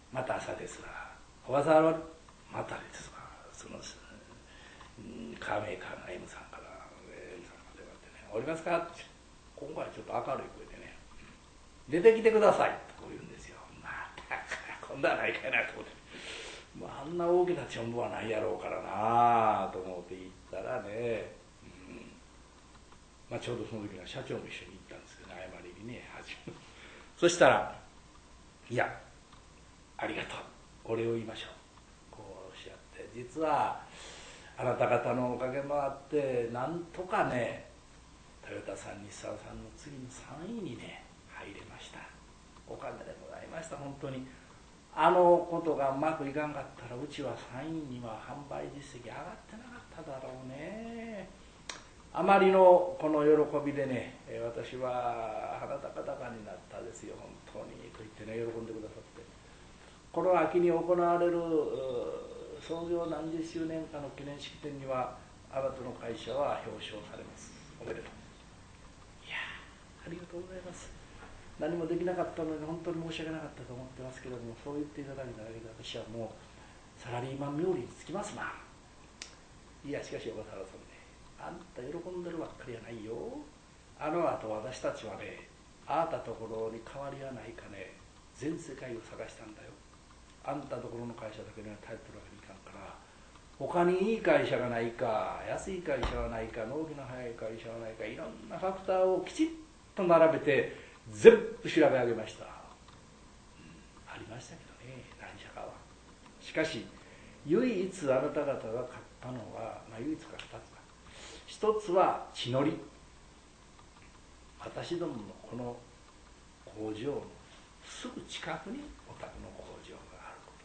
また朝ですわ。小笠原またですわ。そのカーメーカーの M さんから M さんが電話ってね、おりますかって、今回ちょっと明るい声でね、出てきてくださいとこう言うんですよ。また今度はないかいなと思って、まあ、あんな大きなチョンボはないやろうからなと思って行ったらね、うんまあ、ちょうどその時は社長も一緒に行ったんですけどね、謝りにね、初めそしたら、いや、ありがとう、お礼を言いましょう、こうおっしゃって、実はあなた方のおかげもあって、なんとかね、トヨタさん、日産さんの次のさんいにね、入れました。おかげでございました、本当に。あのことがうまくいかんかったら、うちはさんいには販売実績上がってなかっただろうね。あまりのこの喜びでね、私は鼻高々になったですよ、本当にと言ってね、喜んでくださって、この秋に行われる創業何十周年かの記念式典には、あなたの会社は表彰されます。おめでとう。いやありがとうございます。何もできなかったのに本当に申し訳なかったと思ってますけれども、そう言っていただいただけで私はもうサラリーマン冥利につきますな。いやしかし小笠原さんね、あんた喜んでるばっかりやないよ。あのあと私たちはね、あなたところに代わりはないかね、全世界を探したんだよ。あんたところの会社だけには頼ってるわけにいかんから、他にいい会社がないか、安い会社はないか、納期の早い会社はないか、いろんなファクターをきちっと並べて全部調べ上げました、うん、ありましたけどね、何社かは。しかし唯一あなた方が買ったのは、まあ、唯一かふたつか。ひとつは地のり。私どものこの工場のすぐ近くにお宅の工場があること、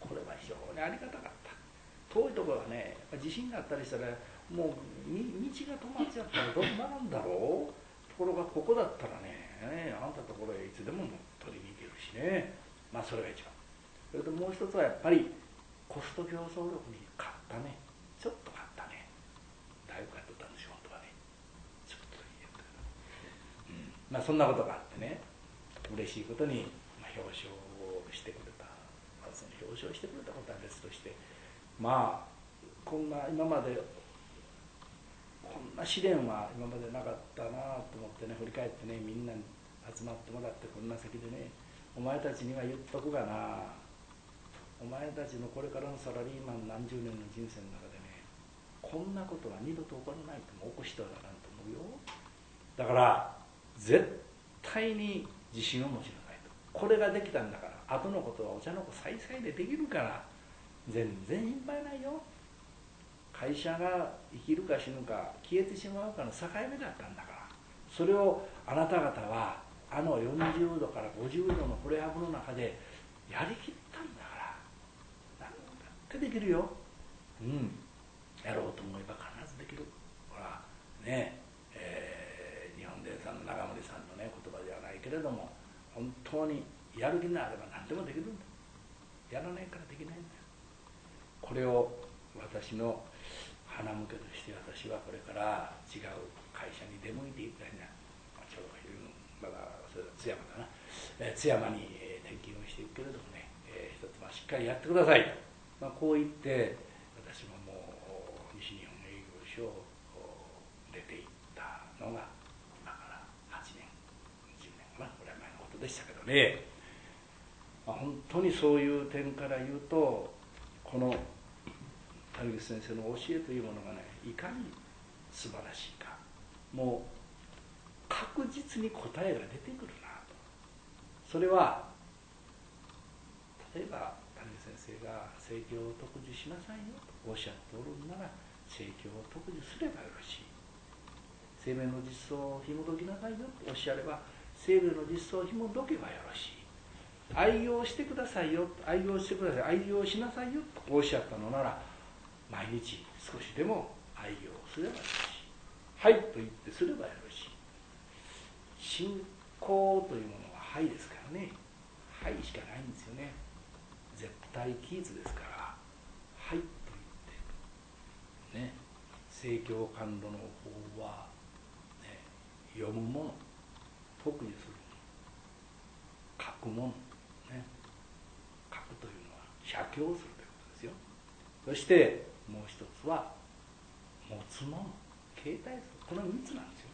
これは非常にありがたかった。遠いところはね、地震があったりしたらもう道が止まっちゃったらどうなるんだろう。ところがここだったらね、あんたのところへいつでも取りに行けるしね、まあそれが一番。それともう一つはやっぱりコスト競争力に勝ったね。ちょっと勝ったね。だいぶ勝っとったんですよ本当はね。ちょっとだけやったけど、うん、まあそんなことがあってね、嬉しいことに表彰をしてくれた、まあ、その表彰してくれたことは別として、まあこんな今までこんな試練は今までなかったなと思ってね、振り返ってね、みんなに集まってもらって、こんな席でね、お前たちには言っとくがな、お前たちのこれからのサラリーマン何十年の人生の中でね、こんなことは二度と起こらないとも起こしてはならんと思うよ。だから絶対に自信を持ちなさいと。これができたんだから、後のことはお茶の子さいさいでできるから、全然心配ないよ。会社が生きるか死ぬか消えてしまうかの境目だったんだから、それをあなた方はあのよんじゅうどからごじゅうどのプレハブの中でやりきったんだから、何だってできるよ。うん、やろうと思えば必ずできる。ほらねえ、えー、日本電産の長森さんのね言葉ではないけれども、本当にやる気があれば何でもできるんだ。やらないからできないんだよ。これを私の花向けとして、私はこれから違う会社に出向いていきたいな。ちょうどまだそれは津山かな、えー、津山に転勤をしていくけれどもね、えー、一つまあしっかりやってくださいと、まあ、こう言って私ももう西日本営業所を出ていったのが今からはちねんじゅうねんかな、これは前のことでしたけどね、まあ、本当にそういう点から言うと、この谷口先生の教えというものがね、いかに素晴らしいか、もう確実に答えが出てくるなと。それは例えば谷口先生が生協を特需しなさいよとおっしゃっておるなら、生協を特需すればよろしい。生命の実相を紐解きなさいよとおっしゃれば、生命の実相を紐解けばよろしい。愛用してくださいよ、愛用してください、愛用しなさいよとおっしゃったのなら、毎日少しでも愛用すればよろしい。はいと言ってすればよろしい。信仰というものははいですからね、はいしかないんですよね。絶対キーツですから、はいと言ってね、聖教感度の方は、ね、読むもの、特にするもの、書くもの、ね、書くというのは写経をするということですよ。そしてもう一つは持つもの、携帯する、このみっつなんですよ。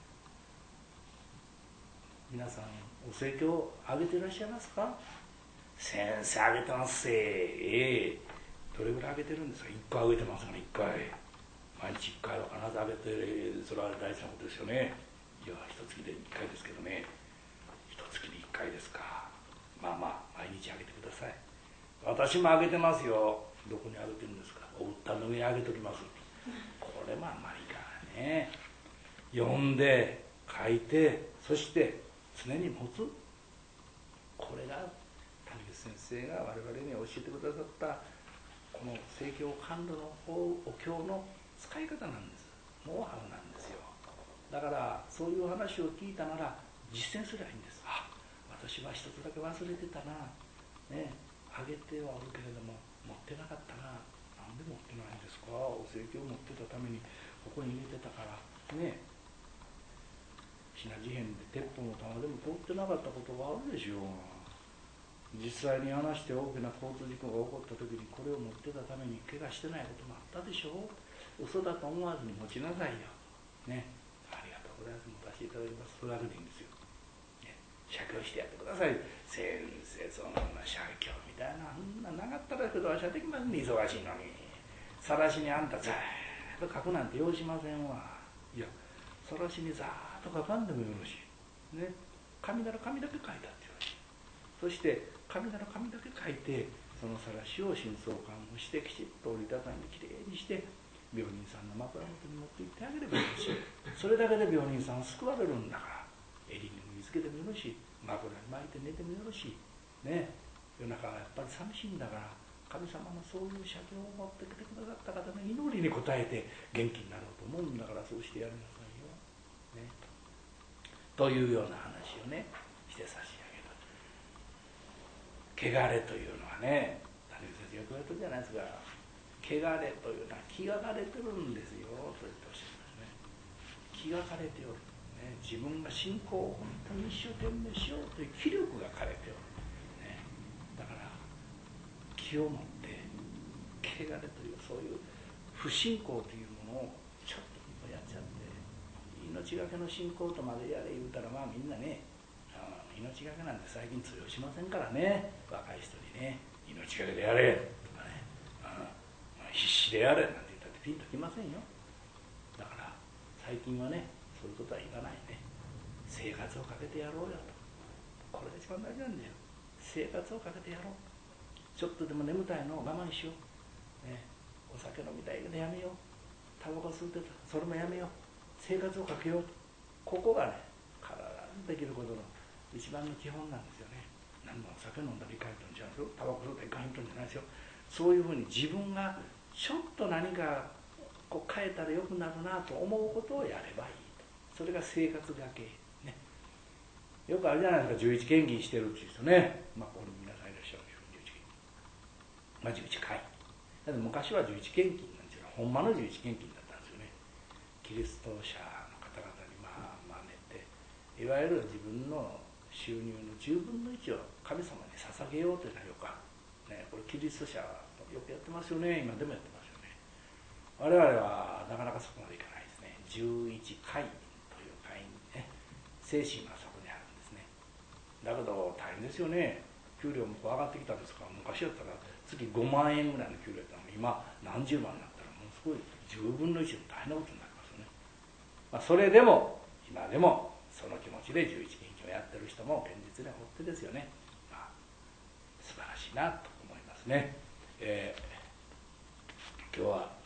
皆さんお説教をあげていらっしゃいますか？先生あげてますせええどれぐらいあげてるんですか？いっかいあげてますからいっかい、毎日いっかいは必ずあげて、それは大事なことですよね。いや一月でいっかいですけどね、一月にいっかいですか。まあまあ毎日あげてください。私もあげてますよ。どこにあげてるんですか？お歌の上にあげておきます。これもあんまりいいからね。読んで書いて、そして常に持つ、これが谷口先生が我々に教えてくださったこの聖教甘露の法お経の使い方なんです。ノウハウなんですよ。だからそういう話を聞いたなら実践すればいいんです。あ、私は一つだけ忘れてたな、ね、あげてはおるけれども持ってなかったな。なんで持ってないんですか？お説教を持ってたためにここに入れてたからね。品事変で鉄砲の弾でも通ってなかったことがあるでしょう。実際に話して大きな交通事故が起こった時にこれを持ってたために怪我してないこともあったでしょう。嘘だと思わずに持ちなさいよ。ね、ありがとうございます。持たせていただきます。それだけでいいんですよ。ね、写経してやってください。先生そんな写経みたいな、そんな長ったらけどわしはできませんね、忙しいのに。さらしにあんたざーっと書くなんて用しませんわ。いや、さらしにざーっと書かんでもよろしい。ね、紙なら紙だけ書いたってよろしい。そして紙なら紙だけ書いて、そのさらしを真相感をしてきちっと折りたたんできれいにして病人さんの枕元に持って行ってあげればよろしい。それだけで病人さん救われるんだから、襟に見つけてもよろしい、枕に巻いて寝てもよろしい。ね、夜中はやっぱり寂しいんだから、神様のそういう写経を持ってきてくださった方の祈りに応えて元気になろうと思うんだから、そうしてやりなさいよ。ね、というような話をねして差し上げる。汚れというのはね、谷口先生よく言われてるじゃないですか。汚れというのは気がかれてるんですよと言っておっしゃいますね。気がかれておる、ね、自分が信仰を本当に一生懸命しようという気力が枯れておる、ね、だから気を持って汚れというそういう不信仰というものをちょっとやっちゃって、命がけの信仰とまでやれ言うたら、まあみんなね、命がけなんて最近通用しませんからね。若い人にね、命がけでやれとかね、ああ必死でやれなんて言ったってピンときませんよ。だから最近はね、そういうことは言わないね。生活をかけてやろうよと、これが一番大事なんだよ。生活をかけてやろう。ちょっとでも眠たいのを我慢しよう、ね、お酒飲みたいけどやめよう、タバコ吸ってたそれもやめよう、生活をかけようと、ここがね必ずできることの一番の基本なんですよね。何もお酒飲んだりいかんとんじゃんすよ、タバコ吸うたりいかんとんじゃないですよ。そういうふうに自分がちょっと何かこう変えたらよくなるなと思うことをやればいいと。それが生活がけね。よくあるじゃないですか、じゅういち献金してるっていう人ね。まあここに皆さんいらっしゃるじゅういち献金、まあじゅういちかいだって昔はじゅういち献金なんですよ。ほんまのじゅういち献金だったんですよね。キリスト者の方々にまあ真似て、いわゆる自分の収入のじゅうぶんのいちを神様に捧げようというのはよくある、ね、これキリスト者はよくやってますよね。今でもやってますよね。我々はなかなかそこまでいかないですね。じゅういち会員という会員ね、精神がそこにあるんですね。だけど大変ですよね。給料も上がってきたんですから、昔だったら月ごまんえんぐらいの給料だったのに、今何十万になったらものすごいじゅうぶんのいちの大変なことになりますよね。まあ、それでも今でもその気持ちでじゅういち献金をやってる人も現実には本当ですよね。まあ、素晴らしいなと思いますね。えー、今日は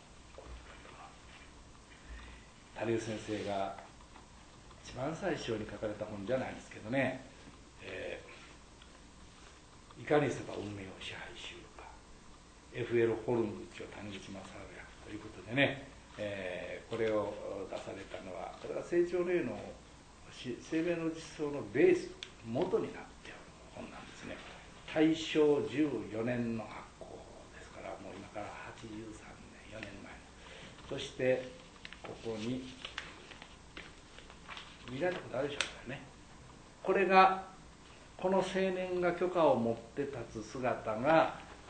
谷口先生が一番最初に書かれた本じゃないですけどね、えー、いかにすれば運命を支配しうるか、 エフエル ホルムズ著谷口正治役ということでね、えー、これを出されたのは、これは清張霊の生命の実相のベース元になっている本なんですね。大正じゅうよねんの発行ですから、もう今からはちじゅうさんねんよねんまえ。そしてここに見られたことあるでしょうかね。これがこの青年が許可を持って立つ姿が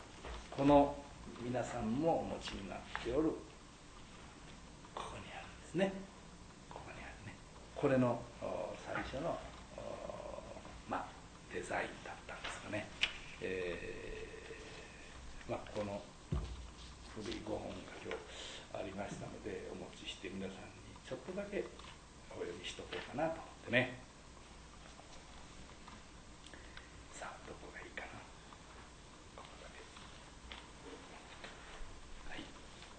この皆さんもお持ちになっておるここにあるんですね。ここにあるね。これの最初のまあデザインだったんですかね。えー、まあこの古いご本が今日ありましたのでお持ちして皆さんにちょっとだけお読みしとこうかなと思ってね。さあどこがいいかな。ここだけ。はい。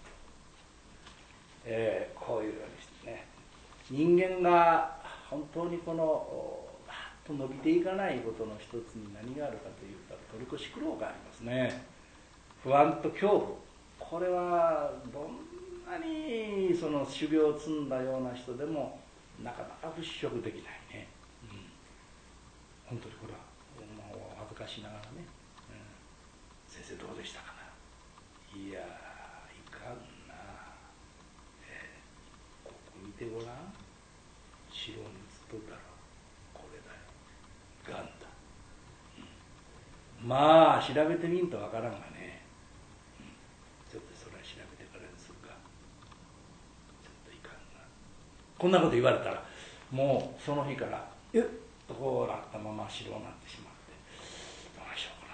えー、こういうようにしてね、人間が本当にこのバーッと伸びていかないことの一つに何があるかというと取り越し苦労がありますね。不安と恐怖、これはどんなにその修行を積んだような人でもなかなか払拭できないね、うん、本当にこれはもう恥ずかしながらね、うん、先生どうでしたかな。いやいかんな、えー、ここ見てごらん、白に映っとったろ、これだよ、がんだ、うん、まあ調べてみんとわからんがね、うん、ちょっとそれは調べてからにするか、ちょっといかんな、こんなこと言われたらもうその日からえっとこうなったまま白になってしまって、どうしようか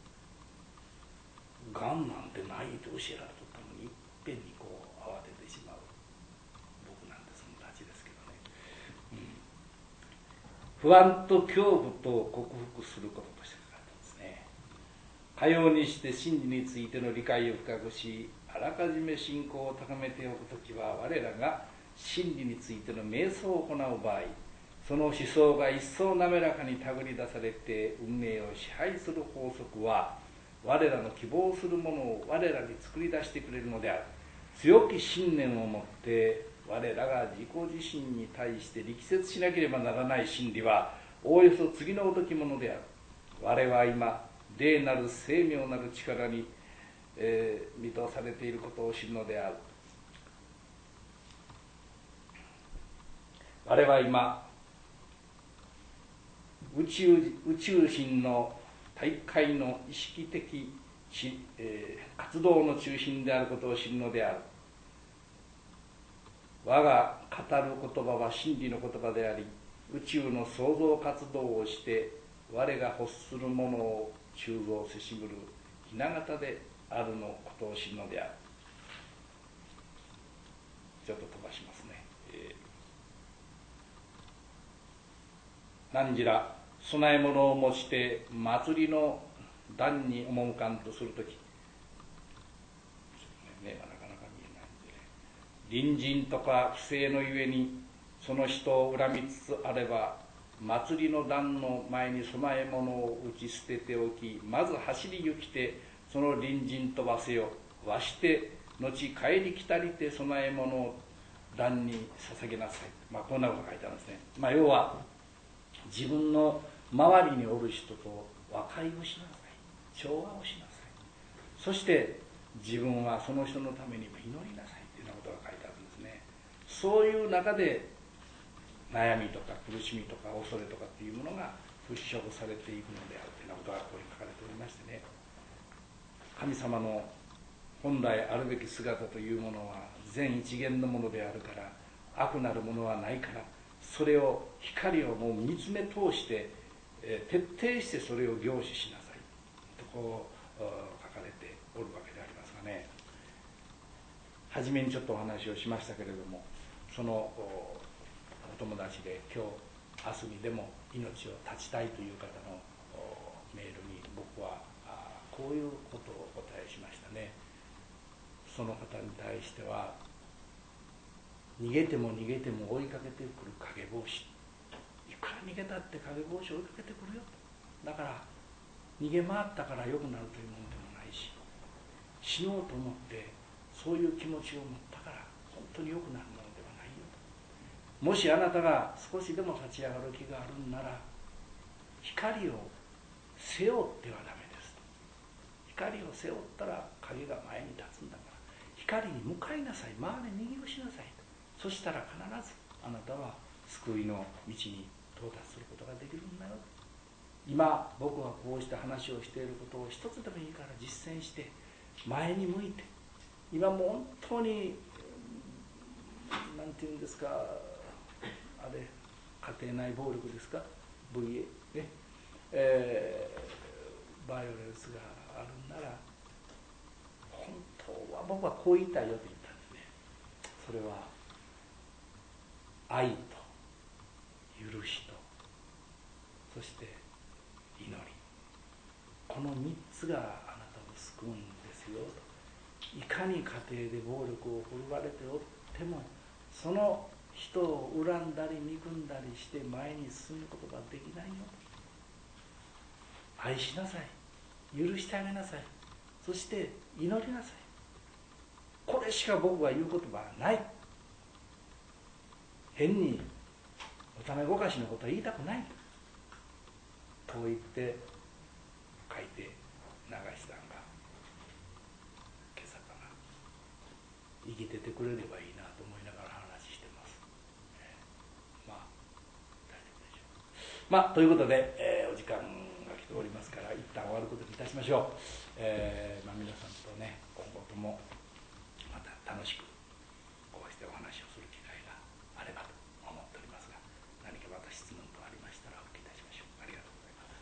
な、がんなんてないと教えられとったのにいっぺんにこう慌ててしまう僕なんてそのたちですけどね、うん、不安と恐怖と克服することとして書かれてますね。かようにして真理についての理解を深くし、あらかじめ信仰を高めておくときは、我らが真理についての瞑想を行う場合、その思想が一層滑らかに手繰り出されて運命を支配する法則は、我らの希望するものを我らに作り出してくれるのである。強き信念を持って我らが自己自身に対して力説しなければならない真理は、おおよそ次のごときものである。我は今霊なる精妙なる力に、えー、満たされていることを知るのである。我は今宇宙宇宙人の大会の意識的、えー、活動の中心であることを知るのである。我が語る言葉は真理の言葉であり、宇宙の創造活動をして我が欲するものを鋳造せしむるひな形であるのことを知るのである。ちょっと飛ばしますね。えー、何ら供え物を持して祭りの壇に赴かんとするとき、ね、なかなか見えないんでね、隣人とか不正のゆえにその人を恨みつつあれば、祭りの壇の前に供え物を打ち捨てておき、まず走り行きてその隣人とわせよ、わして後帰り来たりて供え物を壇に捧げなさい、まあ、こんなことが書いてあるんですね。まあ、要は自分の周りにおる人と和解をしなさい、調和をしなさい、そして自分はその人のためにも祈りなさいというようなことが書いてあるんですね。そういう中で悩みとか苦しみとか恐れとかっていうものが払拭されていくのであるというようなことがここに書かれておりましてね、神様の本来あるべき姿というものは全一元のものであるから、悪なるものはないから、それを光をもう見つめ通して、えー、徹底してそれを凝視しなさいとこう書かれておるわけでありますがね、初めにちょっとお話をしましたけれども、そのお友達で今日明日にでも命を絶ちたいという方のメールに僕はこういうことをお答えしましたね。その方に対しては、逃げても逃げても追いかけてくる影帽子、いくら逃げたって影帽子追いかけてくるよと、だから逃げ回ったから良くなるというものでもないし、死のうと思ってそういう気持ちを持ったから本当に良くなるものではないよと。もしあなたが少しでも立ち上がる気があるんなら、光を背負ってはダメですと。光を背負ったら影が前に立つんだから、光に向かいなさい、周りに右をしなさいと。そしたら必ずあなたは救いの道に到達することができるんだよ。今僕はこうして話をしていることを一つでもいいから実践して、 前に向いて、今もう本当に何て言うんですか、あれ家庭内暴力ですか、 ブイエー ね、えー、バイオレンスがあるなら、本当は僕はこう言いたいよと言ったんですね。それは愛と許しと、そして祈り、このみっつがあなたを救うんですよと。いかに家庭で暴力を振るわれておっても、その人を恨んだり憎んだりして前に進むことができないよと。愛しなさい、許してあげなさい、そして祈りなさい。これしか僕は言う言葉はない。変におためごかしのことは言いたくないと言って書いて流しさんが今朝から生きててくれればいいなと思いながら話してます。えー、まあ大丈夫でしょう。まあということで、えー、お時間が来ておりますから一旦終わることにいたしましょう。えーまあ、皆さんとね今後ともまた楽しくこうしてお話をする